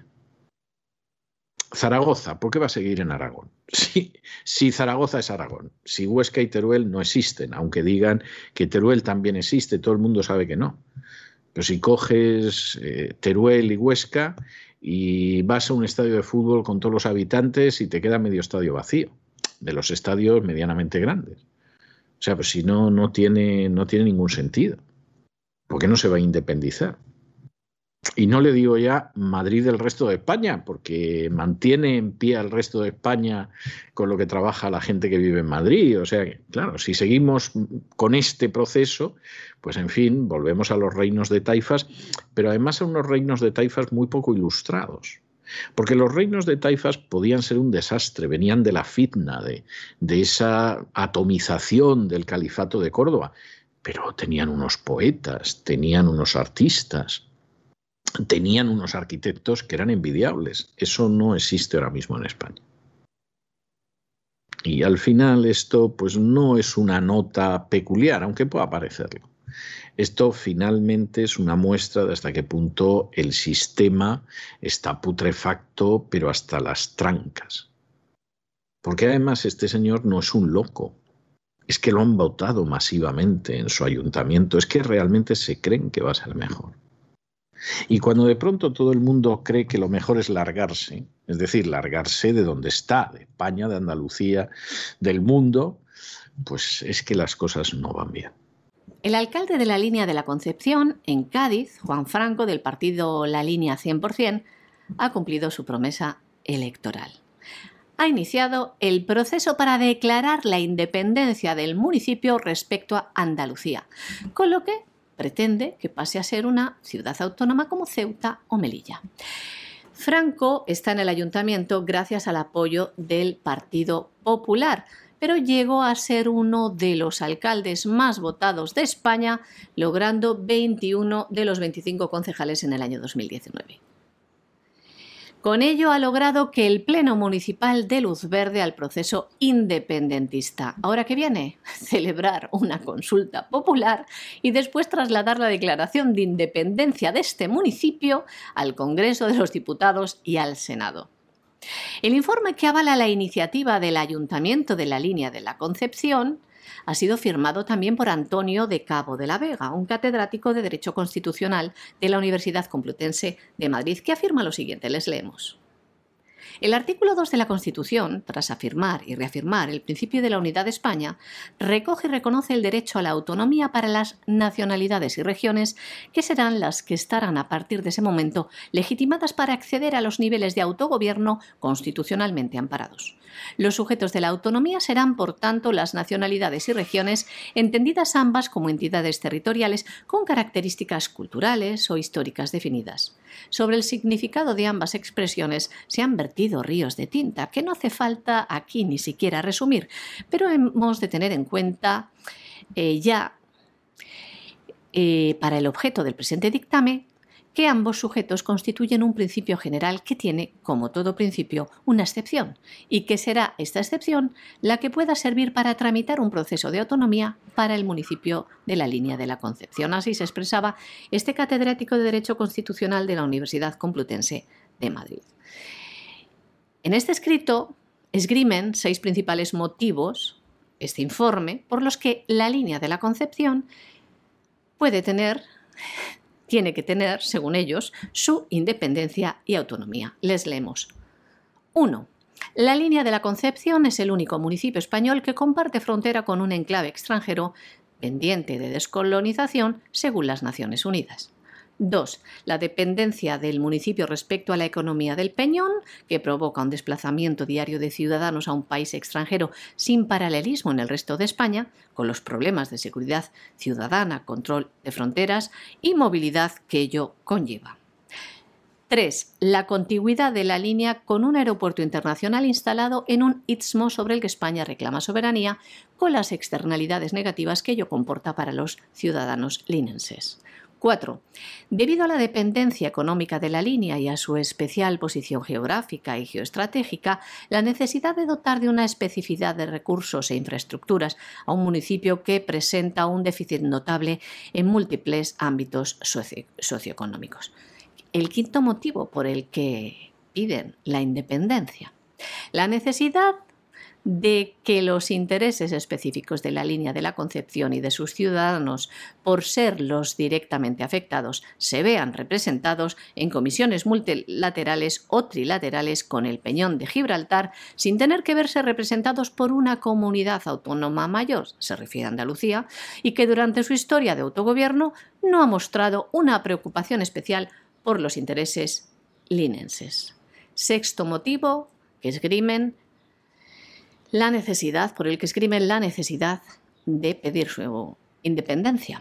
Zaragoza, ¿por qué va a seguir en Aragón? Si Zaragoza es Aragón, si Huesca y Teruel no existen, aunque digan que Teruel también existe, todo el mundo sabe que no. Pero si coges Teruel y Huesca y vas a un estadio de fútbol con todos los habitantes y te queda medio estadio vacío, de los estadios medianamente grandes. O sea, pues si no tiene ningún sentido. ¿Por qué no se va a independizar? Y no le digo ya Madrid del resto de España, porque mantiene en pie al resto de España con lo que trabaja la gente que vive en Madrid. O sea, claro, si seguimos con este proceso, pues en fin, volvemos a los reinos de taifas, pero además a unos reinos de taifas muy poco ilustrados. Porque los reinos de taifas podían ser un desastre, venían de la fitna, de esa atomización del califato de Córdoba, pero tenían unos poetas, tenían unos artistas, tenían unos arquitectos que eran envidiables. Eso no existe ahora mismo en España. Y al final esto pues no es una nota peculiar, aunque pueda parecerlo. Esto finalmente es una muestra de hasta qué punto el sistema está putrefacto, pero hasta las trancas. Porque además este señor no es un loco. Es que lo han votado masivamente en su ayuntamiento. Es que realmente se creen que va a ser mejor. Y cuando de pronto todo el mundo cree que lo mejor es largarse, es decir, largarse de donde está, de España, de Andalucía, del mundo, pues es que las cosas no van bien. El alcalde de la Línea de la Concepción, en Cádiz, Juan Franco, del partido La Línea 100%, ha cumplido su promesa electoral. Ha iniciado el proceso para declarar la independencia del municipio respecto a Andalucía, con lo que pretende que pase a ser una ciudad autónoma como Ceuta o Melilla. Franco está en el ayuntamiento gracias al apoyo del Partido Popular, pero llegó a ser uno de los alcaldes más votados de España, logrando 21 de los 25 concejales en el año 2019. Con ello ha logrado que el Pleno Municipal dé luz verde al proceso independentista. ¿Ahora qué viene? Celebrar una consulta popular y después trasladar la declaración de independencia de este municipio al Congreso de los Diputados y al Senado. El informe que avala la iniciativa del Ayuntamiento de la Línea de la Concepción ha sido firmado también por Antonio de Cabo de la Vega, un catedrático de Derecho Constitucional de la Universidad Complutense de Madrid, que afirma lo siguiente, les leemos. El artículo 2 de la Constitución, tras afirmar y reafirmar el principio de la unidad de España, recoge y reconoce el derecho a la autonomía para las nacionalidades y regiones, que serán las que estarán a partir de ese momento legitimadas para acceder a los niveles de autogobierno constitucionalmente amparados. Los sujetos de la autonomía serán, por tanto, las nacionalidades y regiones, entendidas ambas como entidades territoriales con características culturales o históricas definidas. Sobre el significado de ambas expresiones se han vertido ríos de tinta, que no hace falta aquí ni siquiera resumir, pero hemos de tener en cuenta para el objeto del presente dictamen que ambos sujetos constituyen un principio general que tiene, como todo principio, una excepción, y que será esta excepción la que pueda servir para tramitar un proceso de autonomía para el municipio de la línea de la Concepción. Así se expresaba este catedrático de Derecho Constitucional de la Universidad Complutense de Madrid. En este escrito esgrimen 6 principales motivos, este informe, por los que la línea de la Concepción tiene que tener, según ellos, su independencia y autonomía. Les leemos. 1. La línea de la Concepción es el único municipio español que comparte frontera con un enclave extranjero pendiente de descolonización según las Naciones Unidas. 2. La dependencia del municipio respecto a la economía del Peñón, que provoca un desplazamiento diario de ciudadanos a un país extranjero sin paralelismo en el resto de España, con los problemas de seguridad ciudadana, control de fronteras y movilidad que ello conlleva. 3. La contigüidad de la línea con un aeropuerto internacional instalado en un istmo sobre el que España reclama soberanía, con las externalidades negativas que ello comporta para los ciudadanos linenses. 4. Debido a la dependencia económica de la línea y a su especial posición geográfica y geoestratégica, la necesidad de dotar de una especificidad de recursos e infraestructuras a un municipio que presenta un déficit notable en múltiples ámbitos socioeconómicos. El quinto motivo por el que piden la independencia, la necesidad de que los intereses específicos de la línea de la Concepción y de sus ciudadanos, por ser los directamente afectados, se vean representados en comisiones multilaterales o trilaterales con el Peñón de Gibraltar, sin tener que verse representados por una comunidad autónoma mayor, se refiere a Andalucía, y que durante su historia de autogobierno no ha mostrado una preocupación especial por los intereses linenses. Sexto motivo que esgrimen la necesidad de pedir su independencia.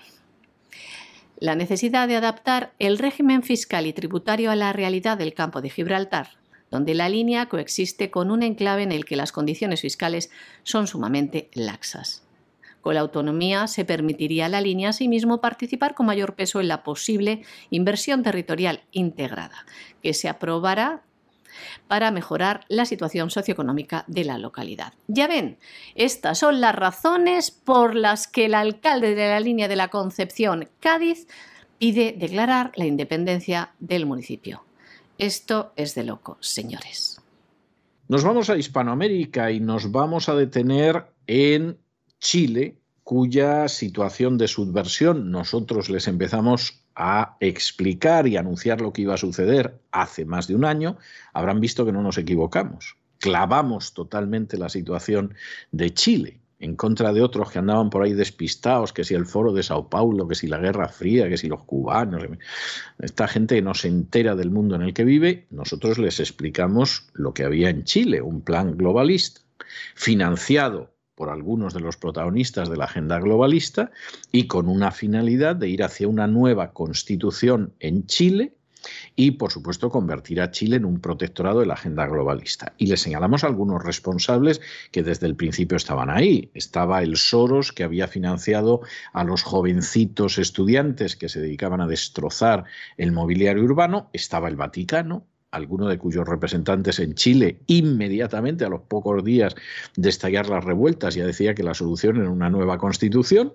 La necesidad de adaptar el régimen fiscal y tributario a la realidad del campo de Gibraltar, donde la línea coexiste con un enclave en el que las condiciones fiscales son sumamente laxas. Con la autonomía se permitiría a la línea asimismo participar con mayor peso en la posible inversión territorial integrada, que se aprobará para mejorar la situación socioeconómica de la localidad. Ya ven, estas son las razones por las que el alcalde de la línea de la Concepción, Cádiz, pide declarar la independencia del municipio. Esto es de locos, señores. Nos vamos a Hispanoamérica y nos vamos a detener en Chile, cuya situación de subversión nosotros les empezamos a explicar y anunciar lo que iba a suceder hace más de un año. Habrán visto que no nos equivocamos. Clavamos totalmente la situación de Chile en contra de otros que andaban por ahí despistados, que si el foro de Sao Paulo, que si la Guerra Fría, que si los cubanos. Esta gente no se entera del mundo en el que vive. Nosotros les explicamos lo que había en Chile, un plan globalista financiado por algunos de los protagonistas de la agenda globalista y con una finalidad de ir hacia una nueva constitución en Chile y, por supuesto, convertir a Chile en un protectorado de la agenda globalista. Y le señalamos a algunos responsables que desde el principio estaban ahí. Estaba el Soros, que había financiado a los jovencitos estudiantes que se dedicaban a destrozar el mobiliario urbano. Estaba el Vaticano, alguno de cuyos representantes en Chile, inmediatamente a los pocos días de estallar las revueltas, ya decía que la solución era una nueva constitución.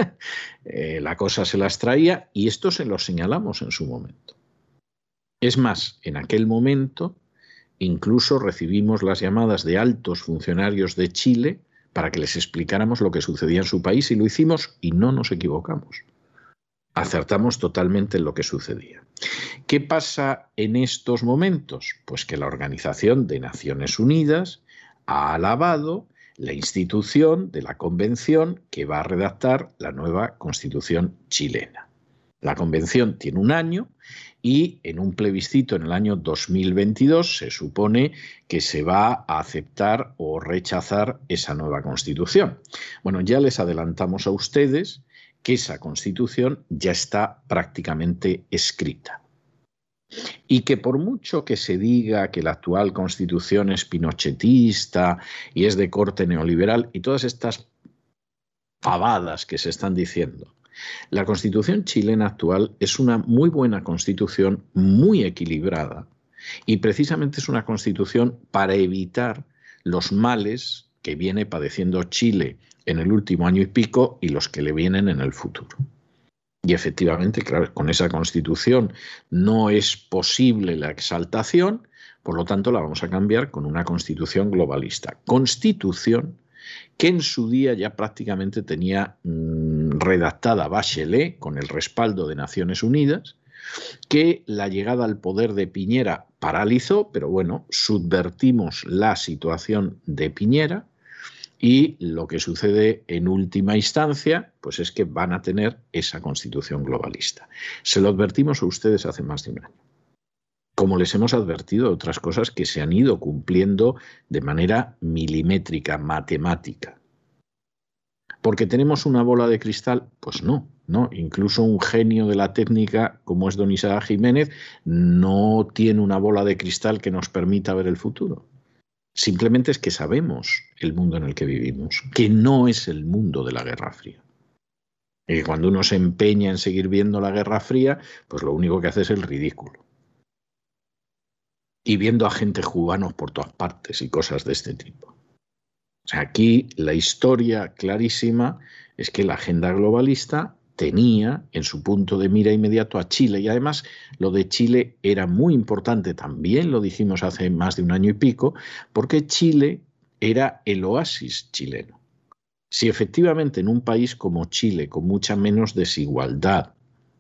La cosa se las traía y esto se lo señalamos en su momento. Es más, en aquel momento incluso recibimos las llamadas de altos funcionarios de Chile para que les explicáramos lo que sucedía en su país y lo hicimos y no nos equivocamos. Acertamos totalmente en lo que sucedía. ¿Qué pasa en estos momentos? Pues que la Organización de Naciones Unidas ha alabado la institución de la convención que va a redactar la nueva Constitución chilena. La convención tiene un año y en un plebiscito en el año 2022 se supone que se va a aceptar o rechazar esa nueva Constitución. Bueno, ya les adelantamos a ustedes que esa Constitución ya está prácticamente escrita. Y que por mucho que se diga que la actual Constitución es pinochetista y es de corte neoliberal y todas estas pavadas que se están diciendo, La Constitución chilena actual es una muy buena Constitución, muy equilibrada, y precisamente es una Constitución para evitar los males que viene padeciendo Chile en el último año y pico y los que le vienen en el futuro. Y efectivamente, claro, con esa Constitución no es posible la exaltación, por lo tanto la vamos a cambiar con una Constitución globalista. Constitución que en su día ya prácticamente tenía redactada Bachelet con el respaldo de Naciones Unidas, que la llegada al poder de Piñera paralizó, pero bueno, subvertimos la situación de Piñera y lo que sucede en última instancia pues es que van a tener esa Constitución globalista. Se lo advertimos a ustedes hace más de un año, como les hemos advertido de otras cosas que se han ido cumpliendo de manera milimétrica, matemática. ¿Porque tenemos una bola de cristal? Pues no, no. Incluso un genio de la técnica como es don Isaac Jiménez no tiene una bola de cristal que nos permita ver el futuro. Simplemente es que sabemos el mundo en el que vivimos, que no es el mundo de la Guerra Fría. Y que cuando uno se empeña en seguir viendo la Guerra Fría, pues lo único que hace es el ridículo. Y viendo a gente cubanos por todas partes y cosas de este tipo. O sea, aquí la historia clarísima es que la agenda globalista tenía en su punto de mira inmediato a Chile, y además lo de Chile era muy importante, también lo dijimos hace más de un año y pico, porque Chile era el oasis chileno. Si efectivamente en un país como Chile, con mucha menos desigualdad,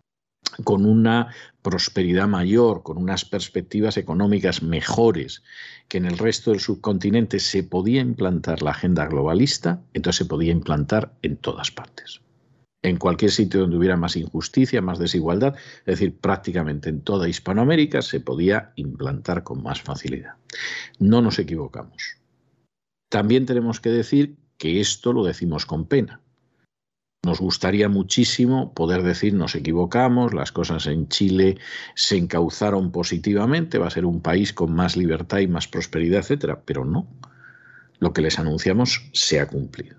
con una prosperidad mayor, con unas perspectivas económicas mejores que en el resto del subcontinente, se podía implantar la agenda globalista, entonces se podía implantar en todas partes. En cualquier sitio donde hubiera más injusticia, más desigualdad, es decir, prácticamente en toda Hispanoamérica se podía implantar con más facilidad. No nos equivocamos. También tenemos que decir que esto lo decimos con pena. Nos gustaría muchísimo poder decir nos equivocamos, las cosas en Chile se encauzaron positivamente, va a ser un país con más libertad y más prosperidad, etcétera, pero no. Lo que les anunciamos se ha cumplido.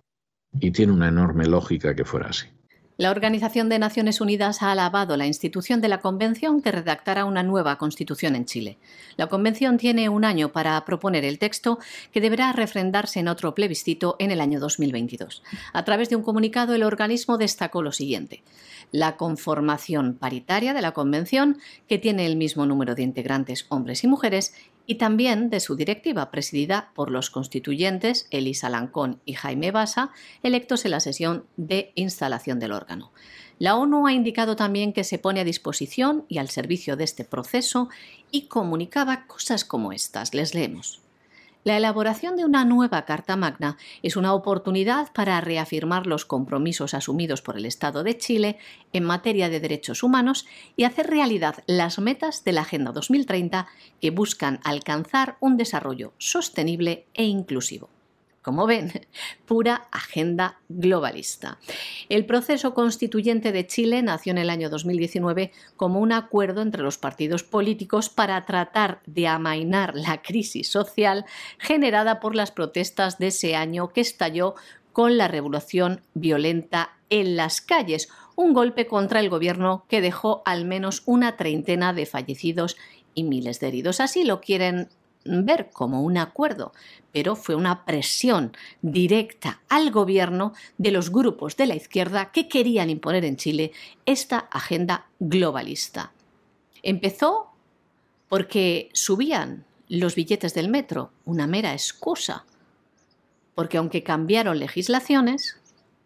Y tiene una enorme lógica que fuera así. La Organización de Naciones Unidas ha alabado la institución de la Convención que redactará una nueva Constitución en Chile. La Convención tiene un año para proponer el texto, que deberá refrendarse en otro plebiscito en el año 2022. A través de un comunicado, el organismo destacó lo siguiente: la conformación paritaria de la Convención, que tiene el mismo número de integrantes, hombres y mujeres, y también de su directiva, presidida por los constituyentes Elisa Lancón y Jaime Bassa, electos en la sesión de instalación del órgano. La ONU ha indicado también que se pone a disposición y al servicio de este proceso, y comunicaba cosas como estas. Les leemos. La elaboración de una nueva Carta Magna es una oportunidad para reafirmar los compromisos asumidos por el Estado de Chile en materia de derechos humanos y hacer realidad las metas de la Agenda 2030, que buscan alcanzar un desarrollo sostenible e inclusivo. Como ven, pura agenda globalista. El proceso constituyente de Chile nació en el año 2019 como un acuerdo entre los partidos políticos para tratar de amainar la crisis social generada por las protestas de ese año, que estalló con la revolución violenta en las calles, un golpe contra el gobierno que dejó al menos una treintena de fallecidos y miles de heridos. Así lo quieren ver, como un acuerdo, pero fue una presión directa al gobierno de los grupos de la izquierda que querían imponer en Chile esta agenda globalista. Empezó porque subían los billetes del metro, una mera excusa, porque aunque cambiaron legislaciones,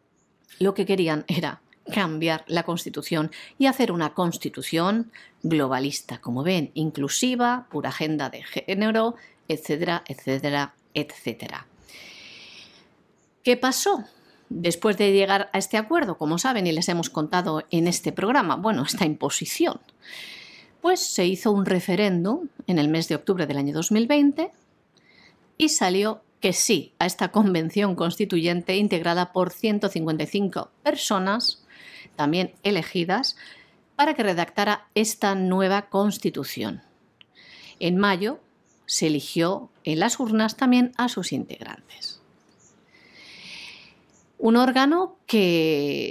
lo que querían era cambiar la Constitución y hacer una Constitución globalista, como ven, inclusiva, pura agenda de género, etcétera, etcétera, etcétera. ¿Qué pasó después de llegar a este acuerdo? Como saben y les hemos contado en este programa, bueno, esta imposición. Pues se hizo un referéndum en el mes de octubre del año 2020 y salió que sí a esta convención constituyente integrada por 155 personas, también elegidas, para que redactara esta nueva Constitución. En mayo se eligió en las urnas también a sus integrantes. Un órgano que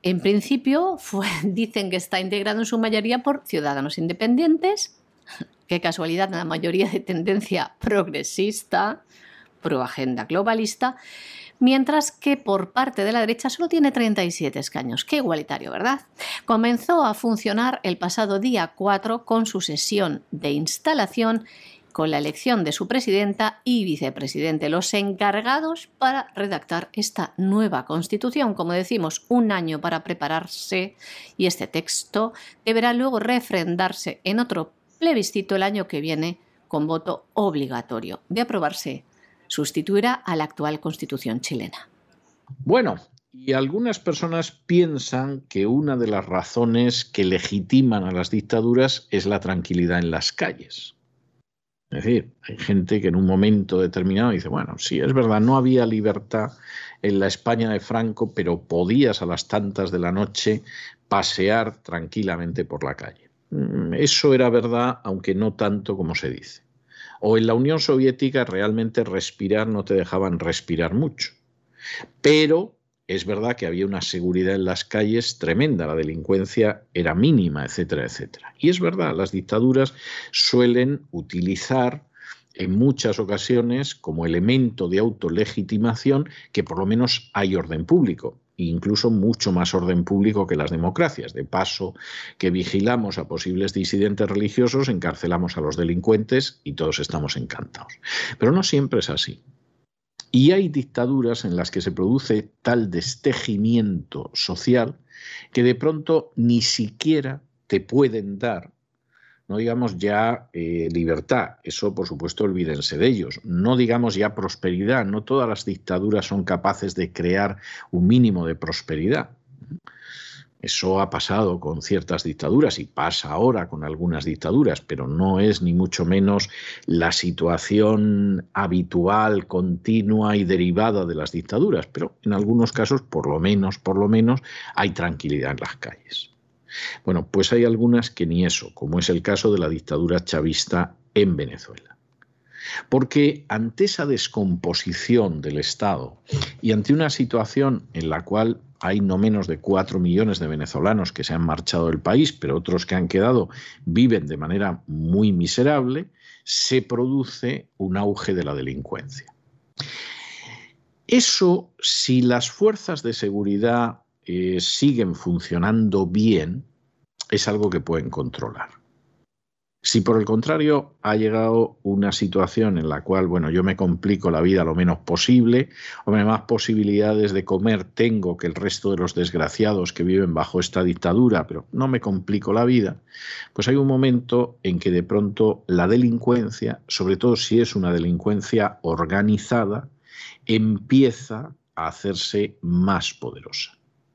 En principio, dicen que está integrado en su mayoría por ciudadanos independientes, qué casualidad, la mayoría de tendencia progresista, pro agenda globalista, mientras que por parte de la derecha solo tiene 37 escaños. Qué igualitario, ¿verdad? Comenzó a funcionar el pasado día 4 con su sesión de instalación, con la elección de su presidenta y vicepresidente, los encargados para redactar esta nueva Constitución. Como decimos, un año para prepararse, y este texto deberá luego refrendarse en otro plebiscito el año que viene con voto obligatorio. De aprobarse, sustituirá a la actual Constitución chilena. Bueno, y algunas personas piensan que una de las razones que legitiman a las dictaduras es la tranquilidad en las calles. Es decir, hay gente que en un momento determinado dice, bueno, sí, es verdad, no había libertad en la España de Franco, pero podías a las tantas de la noche pasear tranquilamente por la calle. Eso era verdad, aunque no tanto como se dice. O en la Unión Soviética realmente respirar no te dejaban respirar mucho. Pero es verdad que había una seguridad en las calles tremenda, la delincuencia era mínima, etcétera, etcétera. Y es verdad, las dictaduras suelen utilizar en muchas ocasiones como elemento de autolegitimación que por lo menos hay orden público, e incluso mucho más orden público que las democracias. De paso que vigilamos a posibles disidentes religiosos, encarcelamos a los delincuentes y todos estamos encantados. Pero no siempre es así. Y hay dictaduras en las que se produce tal destejimiento social que de pronto ni siquiera te pueden dar, no digamos ya libertad, eso por supuesto olvídense de ellos, no digamos ya prosperidad, no todas las dictaduras son capaces de crear un mínimo de prosperidad. Eso ha pasado con ciertas dictaduras y pasa ahora con algunas dictaduras, pero no es ni mucho menos la situación habitual, continua y derivada de las dictaduras, pero en algunos casos por lo menos hay tranquilidad en las calles. Bueno, pues hay algunas que ni eso, como es el caso de la dictadura chavista en Venezuela. Porque ante esa descomposición del Estado y ante una situación en la cual hay no menos de 4 millones de venezolanos que se han marchado del país, pero otros que han quedado viven de manera muy miserable, se produce un auge de la delincuencia. Eso, si las fuerzas de seguridad siguen funcionando bien, es algo que pueden controlar. Si por el contrario ha llegado una situación en la cual, bueno, yo me complico la vida lo menos posible, hombre, más posibilidades de comer tengo que el resto de los desgraciados que viven bajo esta dictadura, pero no me complico la vida, pues hay un momento en que de pronto la delincuencia, sobre todo si es una delincuencia organizada, empieza a hacerse más poderosa.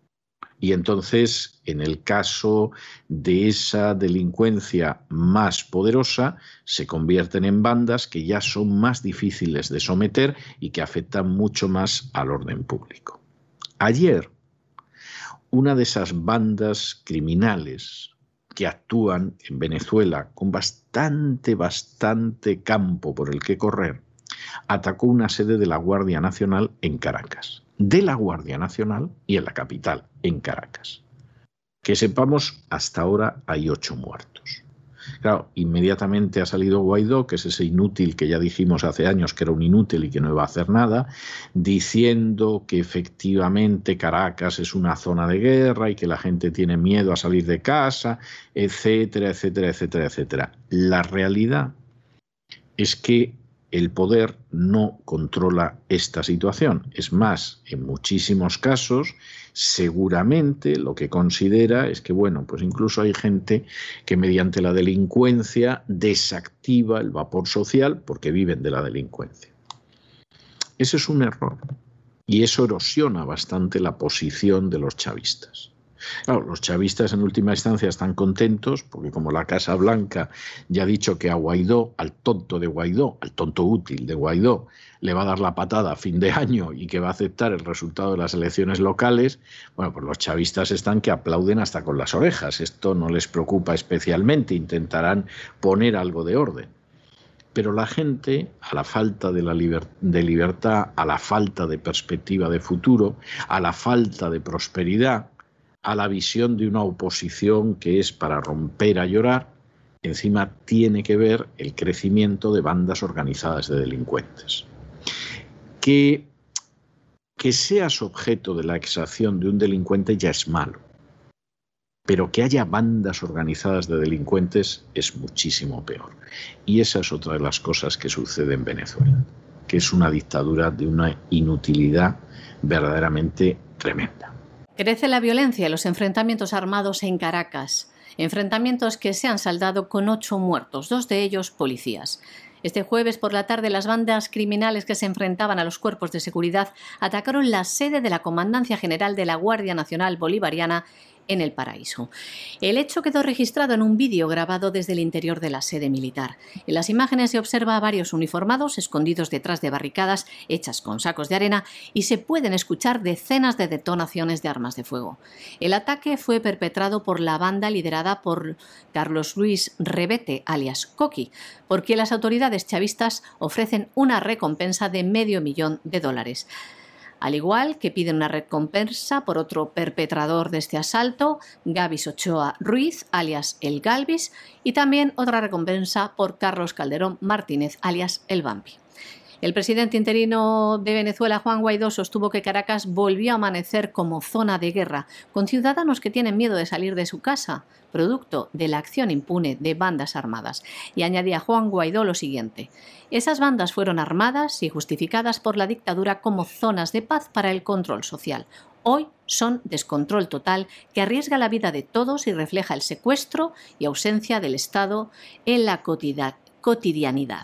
Y entonces, en el caso de esa delincuencia más poderosa, se convierten en bandas que ya son más difíciles de someter y que afectan mucho más al orden público. Ayer, una de esas bandas criminales que actúan en Venezuela con bastante campo por el que correr, atacó una sede de la Guardia Nacional en Caracas. De la Guardia Nacional y en la capital, en Caracas. Que sepamos, hasta ahora hay 8 muertos. Claro, inmediatamente ha salido Guaidó, que es ese inútil que ya dijimos hace años que era un inútil y que no iba a hacer nada, diciendo que efectivamente Caracas es una zona de guerra y que la gente tiene miedo a salir de casa, etcétera, etcétera, etcétera, etcétera. La realidad es que el poder no controla esta situación. Es más, en muchísimos casos, seguramente lo que considera es que, bueno, pues incluso hay gente que mediante la delincuencia desactiva el vapor social porque viven de la delincuencia. Ese es un error y eso erosiona bastante la posición de los chavistas. Claro, los chavistas en última instancia están contentos porque como la Casa Blanca ya ha dicho que a Guaidó, al tonto de Guaidó, al tonto útil de Guaidó, le va a dar la patada a fin de año y que va a aceptar el resultado de las elecciones locales, bueno, pues los chavistas están que aplauden hasta con las orejas. Esto no les preocupa especialmente, intentarán poner algo de orden. Pero la gente, a la falta de libertad, a la falta de perspectiva de futuro, a la falta de prosperidad, a la visión de una oposición que es para romper a llorar, encima tiene que ver el crecimiento de bandas organizadas de delincuentes. Que seas objeto de la exacción de un delincuente ya es malo, pero que haya bandas organizadas de delincuentes es muchísimo peor. Y esa es otra de las cosas que sucede en Venezuela, que es una dictadura de una inutilidad verdaderamente tremenda. Crece la violencia y los enfrentamientos armados en Caracas. Enfrentamientos que se han saldado con 8 muertos, 2 de ellos policías. Este jueves por la tarde, las bandas criminales que se enfrentaban a los cuerpos de seguridad atacaron la sede de la Comandancia General de la Guardia Nacional Bolivariana en El Paraíso. El hecho quedó registrado en un vídeo grabado desde el interior de la sede militar. En las imágenes se observa a varios uniformados escondidos detrás de barricadas hechas con sacos de arena y se pueden escuchar decenas de detonaciones de armas de fuego. El ataque fue perpetrado por la banda liderada por Carlos Luis Rebete, alias Coqui, por quien las autoridades chavistas ofrecen una recompensa de $500,000. Al igual que piden una recompensa por otro perpetrador de este asalto, Gavis Ochoa Ruiz, alias El Galvis, y también otra recompensa por Carlos Calderón Martínez, alias El Vampi. El presidente interino de Venezuela, Juan Guaidó, sostuvo que Caracas volvió a amanecer como zona de guerra, con ciudadanos que tienen miedo de salir de su casa, producto de la acción impune de bandas armadas. Y añadía Juan Guaidó lo siguiente: esas bandas fueron armadas y justificadas por la dictadura como zonas de paz para el control social. Hoy son descontrol total que arriesga la vida de todos y refleja el secuestro y ausencia del Estado en la cotidianidad.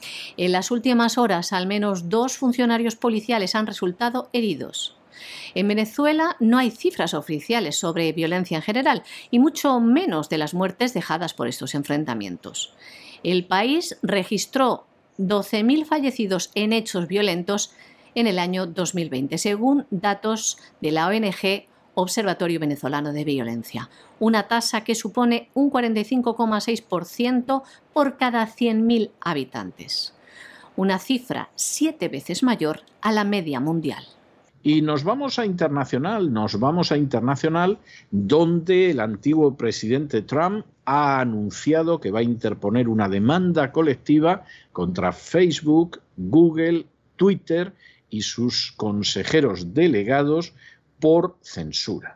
En las últimas horas, al menos 2 funcionarios policiales han resultado heridos. En Venezuela no hay cifras oficiales sobre violencia en general y mucho menos de las muertes dejadas por estos enfrentamientos. El país registró 12.000 fallecidos en hechos violentos en el año 2020, según datos de la ONG Observatorio Venezolano de Violencia, una tasa que supone un 45,6% por cada 100.000 habitantes, una cifra 7 veces mayor a la media mundial. Y nos vamos a internacional, donde el antiguo presidente Trump ha anunciado que va a interponer una demanda colectiva contra Facebook, Google, Twitter y sus consejeros delegados por censura.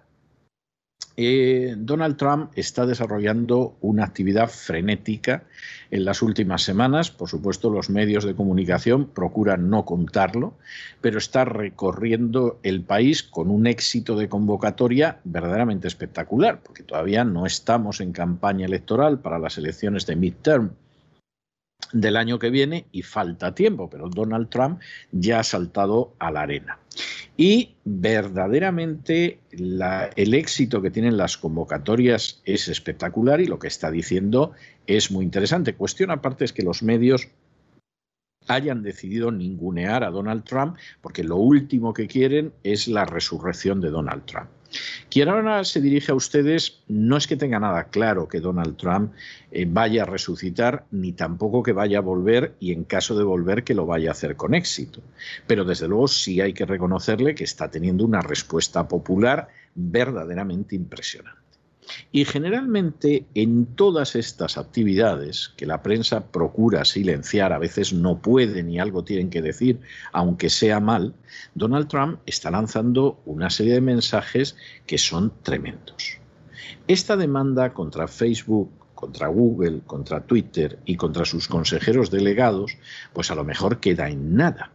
Donald Trump está desarrollando una actividad frenética en las últimas semanas. Por supuesto, los medios de comunicación procuran no contarlo, pero está recorriendo el país con un éxito de convocatoria verdaderamente espectacular, porque todavía no estamos en campaña electoral para las elecciones de midterm del año que viene y falta tiempo, pero Donald Trump ya ha saltado a la arena. Y verdaderamente el éxito que tienen las convocatorias es espectacular y lo que está diciendo es muy interesante. Cuestión aparte es que los medios hayan decidido ningunear a Donald Trump, porque lo último que quieren es la resurrección de Donald Trump. Quien ahora se dirige a ustedes no es que tenga nada claro que Donald Trump vaya a resucitar, ni tampoco que vaya a volver, y en caso de volver que lo vaya a hacer con éxito. Pero desde luego sí hay que reconocerle que está teniendo una respuesta popular verdaderamente impresionante. Y generalmente en todas estas actividades que la prensa procura silenciar, a veces no pueden y algo tienen que decir, aunque sea mal, Donald Trump está lanzando una serie de mensajes que son tremendos. Esta demanda contra Facebook, contra Google, contra Twitter y contra sus consejeros delegados, pues a lo mejor queda en nada.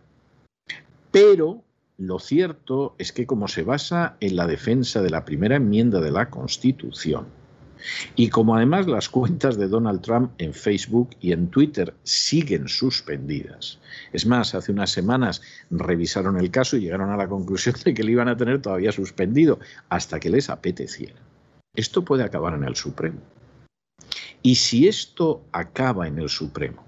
Pero lo cierto es que como se basa en la defensa de la primera enmienda de la Constitución y como además las cuentas de Donald Trump en Facebook y en Twitter siguen suspendidas, es más, hace unas semanas revisaron el caso y llegaron a la conclusión de que lo iban a tener todavía suspendido hasta que les apeteciera. Esto puede acabar en el Supremo. Y si esto acaba en el Supremo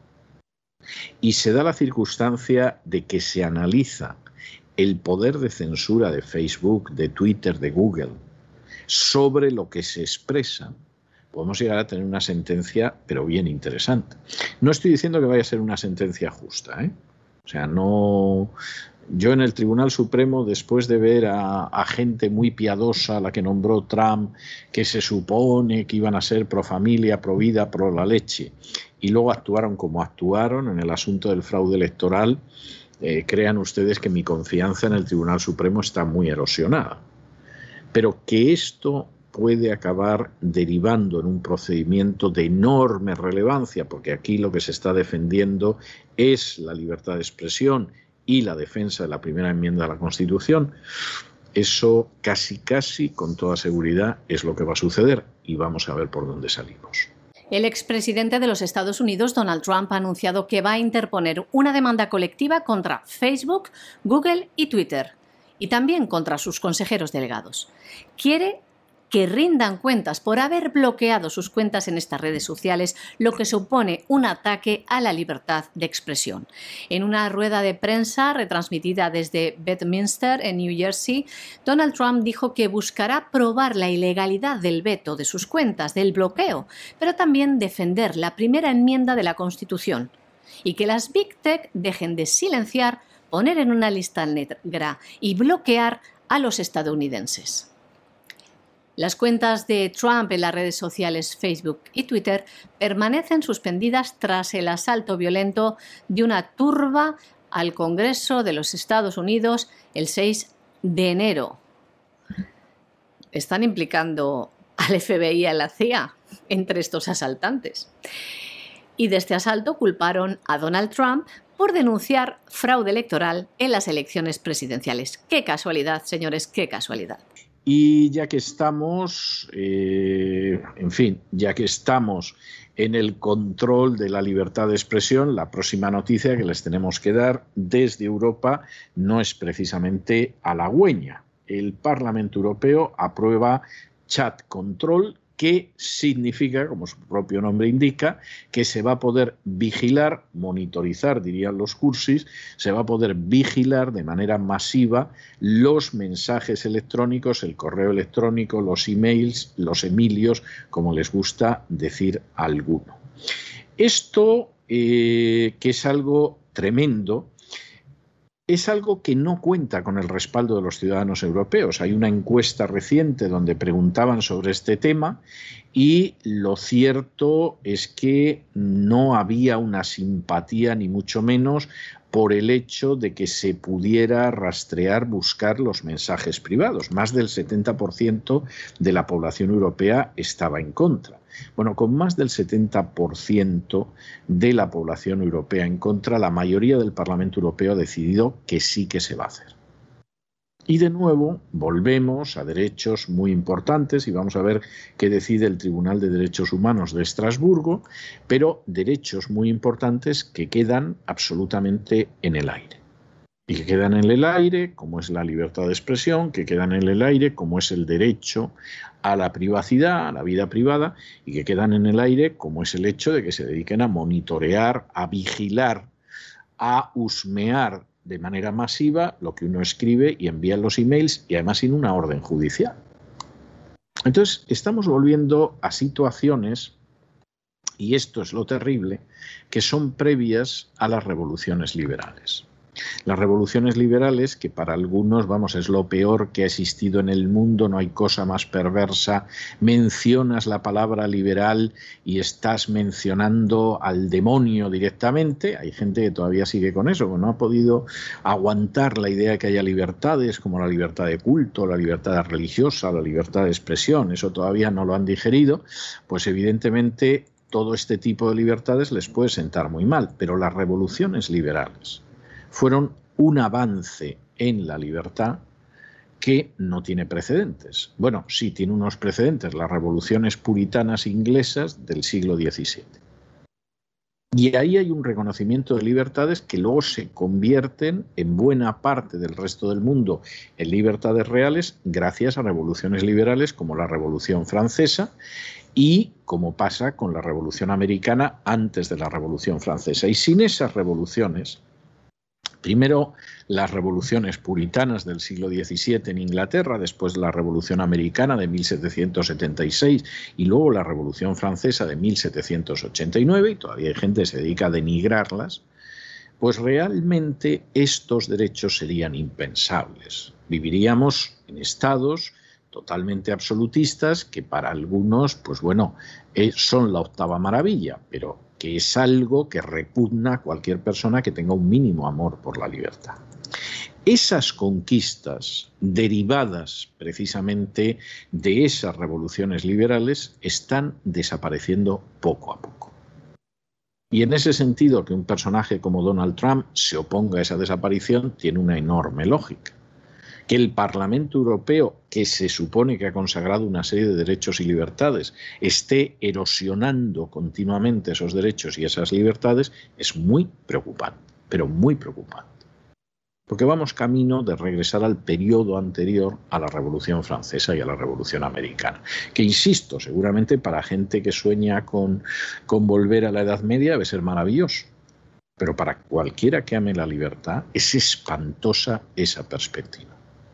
y se da la circunstancia de que se analiza el poder de censura de Facebook, de Twitter, de Google, sobre lo que se expresa, podemos llegar a tener una sentencia, pero bien interesante. No estoy diciendo que vaya a ser una sentencia justa, ¿eh? O sea, no Yo en el Tribunal Supremo, después de ver a gente muy piadosa, la que nombró Trump, que se supone que iban a ser pro familia, pro vida, pro la leche, y luego actuaron como actuaron en el asunto del fraude electoral, crean ustedes que mi confianza en el Tribunal Supremo está muy erosionada. Pero que esto puede acabar derivando en un procedimiento de enorme relevancia, porque aquí lo que se está defendiendo es la libertad de expresión y la defensa de la primera enmienda de la Constitución, eso casi con toda seguridad es lo que va a suceder y vamos a ver por dónde salimos. El expresidente de los Estados Unidos, Donald Trump, ha anunciado que va a interponer una demanda colectiva contra Facebook, Google y Twitter, y también contra sus consejeros delegados. Quiere que rindan cuentas por haber bloqueado sus cuentas en estas redes sociales, lo que supone un ataque a la libertad de expresión. En una rueda de prensa retransmitida desde Bedminster, en New Jersey, Donald Trump dijo que buscará probar la ilegalidad del veto de sus cuentas, del bloqueo, pero también defender la primera enmienda de la Constitución y que las Big Tech dejen de silenciar, poner en una lista negra y bloquear a los estadounidenses. Las cuentas de Trump en las redes sociales Facebook y Twitter permanecen suspendidas tras el asalto violento de una turba al Congreso de los Estados Unidos el 6 de enero. Están implicando al FBI y a la CIA entre estos asaltantes. Y de este asalto culparon a Donald Trump por denunciar fraude electoral en las elecciones presidenciales. ¡Qué casualidad, señores! ¡Qué casualidad! Y ya que estamos, ya que estamos en el control de la libertad de expresión, la próxima noticia que les tenemos que dar desde Europa no es precisamente halagüeña. El Parlamento Europeo aprueba Chat Control, que significa, como su propio nombre indica, que se va a poder vigilar, monitorizar, dirían los cursis, se va a poder vigilar de manera masiva los mensajes electrónicos, el correo electrónico, los emails, los emilios, como les gusta decir a alguno. Esto, que es algo tremendo, es algo que no cuenta con el respaldo de los ciudadanos europeos. Hay una encuesta reciente donde preguntaban sobre este tema y lo cierto es que no había una simpatía, ni mucho menos, por el hecho de que se pudiera rastrear, buscar los mensajes privados. Más del 70% de la población europea estaba en contra. Bueno, con más del 70% de la población europea en contra, la mayoría del Parlamento Europeo ha decidido que sí que se va a hacer. Y de nuevo volvemos a derechos muy importantes y vamos a ver qué decide el Tribunal de Derechos Humanos de Estrasburgo, pero derechos muy importantes que quedan absolutamente en el aire. Y que quedan en el aire, como es la libertad de expresión, que quedan en el aire, como es el derecho a la privacidad, a la vida privada, y que quedan en el aire, como es el hecho de que se dediquen a monitorear, a vigilar, a husmear de manera masiva lo que uno escribe y envía en los emails, y además sin una orden judicial. Entonces, estamos volviendo a situaciones, y esto es lo terrible, que son previas a las revoluciones liberales. Las revoluciones liberales, que para algunos, vamos, es lo peor que ha existido en el mundo, no hay cosa más perversa, mencionas la palabra liberal y estás mencionando al demonio directamente. Hay gente que todavía sigue con eso, que no ha podido aguantar la idea de que haya libertades como la libertad de culto, la libertad religiosa, la libertad de expresión, eso todavía no lo han digerido, pues evidentemente todo este tipo de libertades les puede sentar muy mal, pero las revoluciones liberales fueron un avance en la libertad que no tiene precedentes. Bueno, sí tiene unos precedentes, las revoluciones puritanas inglesas del siglo XVII. Y ahí hay un reconocimiento de libertades que luego se convierten en buena parte del resto del mundo en libertades reales gracias a revoluciones liberales como la Revolución Francesa y como pasa con la Revolución Americana antes de la Revolución Francesa. Y sin esas revoluciones, primero, las revoluciones puritanas del siglo XVII en Inglaterra, después la Revolución Americana de 1776 y luego la Revolución Francesa de 1789, y todavía hay gente que se dedica a denigrarlas, pues realmente estos derechos serían impensables. Viviríamos en estados totalmente absolutistas que para algunos, pues bueno, son la octava maravilla, pero que es algo que repugna a cualquier persona que tenga un mínimo amor por la libertad. Esas conquistas derivadas precisamente de esas revoluciones liberales están desapareciendo poco a poco. Y en ese sentido, que un personaje como Donald Trump se oponga a esa desaparición tiene una enorme lógica. Que el Parlamento Europeo, que se supone que ha consagrado una serie de derechos y libertades, esté erosionando continuamente esos derechos y esas libertades es muy preocupante, pero muy preocupante. Porque vamos camino de regresar al periodo anterior a la Revolución Francesa y a la Revolución Americana. Que, insisto, seguramente para gente que sueña con volver a la Edad Media debe ser maravilloso. Pero para cualquiera que ame la libertad es espantosa esa perspectiva.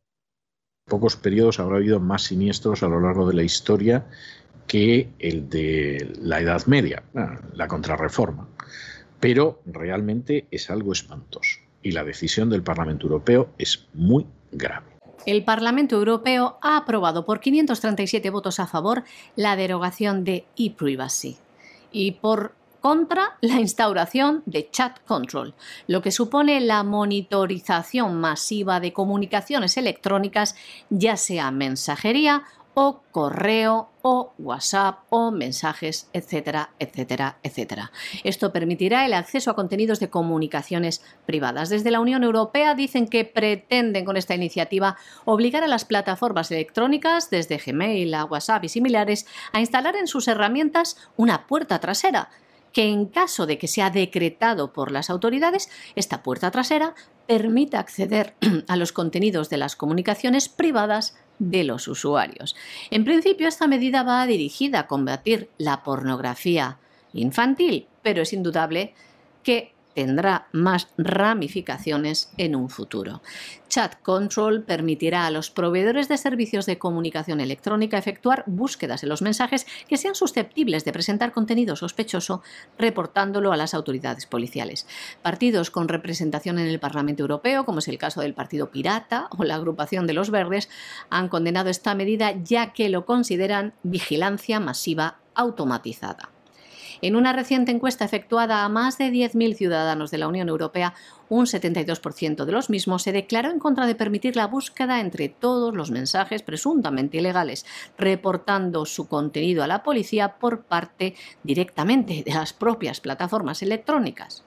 Pocos periodos habrá habido más siniestros a lo largo de la historia que el de la Edad Media, la Contrarreforma. Pero realmente es algo espantoso. Y la decisión del Parlamento Europeo es muy grave. El Parlamento Europeo ha aprobado por 537 votos a favor la derogación de ePrivacy y por contra la instauración de Chat Control, lo que supone la monitorización masiva de comunicaciones electrónicas, ya sea mensajería o correo o WhatsApp o mensajes, etcétera, etcétera, etcétera. Esto permitirá el acceso a contenidos de comunicaciones privadas. Desde la Unión Europea dicen que pretenden con esta iniciativa obligar a las plataformas electrónicas, desde Gmail a WhatsApp y similares, a instalar en sus herramientas una puerta trasera, que en caso de que sea decretado por las autoridades, esta puerta trasera permita acceder a los contenidos de las comunicaciones privadas de los usuarios. En principio, esta medida va dirigida a combatir la pornografía infantil, pero es indudable que tendrá más ramificaciones en un futuro. Chat Control permitirá a los proveedores de servicios de comunicación electrónica efectuar búsquedas en los mensajes que sean susceptibles de presentar contenido sospechoso, reportándolo a las autoridades policiales. Partidos con representación en el Parlamento Europeo, como es el caso del Partido Pirata o la Agrupación de los Verdes, han condenado esta medida ya que lo consideran vigilancia masiva automatizada. En una reciente encuesta efectuada a más de 10.000 ciudadanos de la Unión Europea, un 72% de los mismos se declaró en contra de permitir la búsqueda entre todos los mensajes presuntamente ilegales, reportando su contenido a la policía por parte directamente de las propias plataformas electrónicas.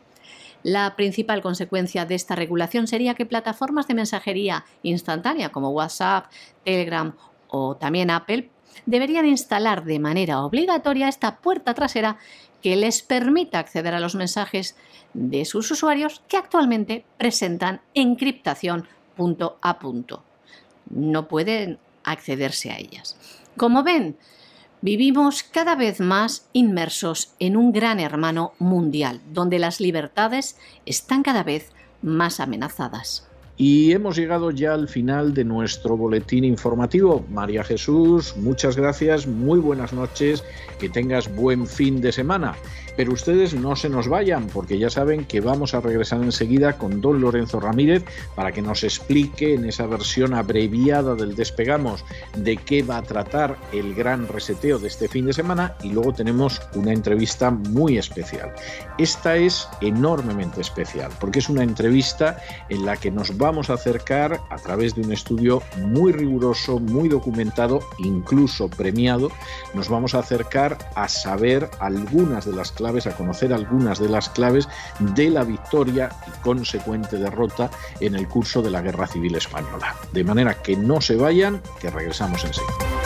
La principal consecuencia de esta regulación sería que plataformas de mensajería instantánea como WhatsApp, Telegram o también Apple deberían instalar de manera obligatoria esta puerta trasera que les permita acceder a los mensajes de sus usuarios que actualmente presentan encriptación punto a punto. No pueden accederse a ellas. Como ven, vivimos cada vez más inmersos en un gran hermano mundial, donde las libertades están cada vez más amenazadas. Y hemos llegado ya al final de nuestro boletín informativo. María Jesús, muchas gracias, muy buenas noches, que tengas buen fin de semana. Pero ustedes no se nos vayan, porque ya saben que vamos a regresar enseguida con don Lorenzo Ramírez para que nos explique en esa versión abreviada del Despegamos de qué va a tratar el gran reseteo de este fin de semana, y luego tenemos una entrevista muy especial. Esta es enormemente especial porque es una entrevista en la que nos vamos a acercar a través de un estudio muy riguroso, muy documentado, incluso premiado. Nos vamos a acercar a saber algunas de las claves, a conocer algunas de las claves de la victoria y consecuente derrota en el curso de la Guerra Civil Española. De manera que no se vayan, que regresamos enseguida.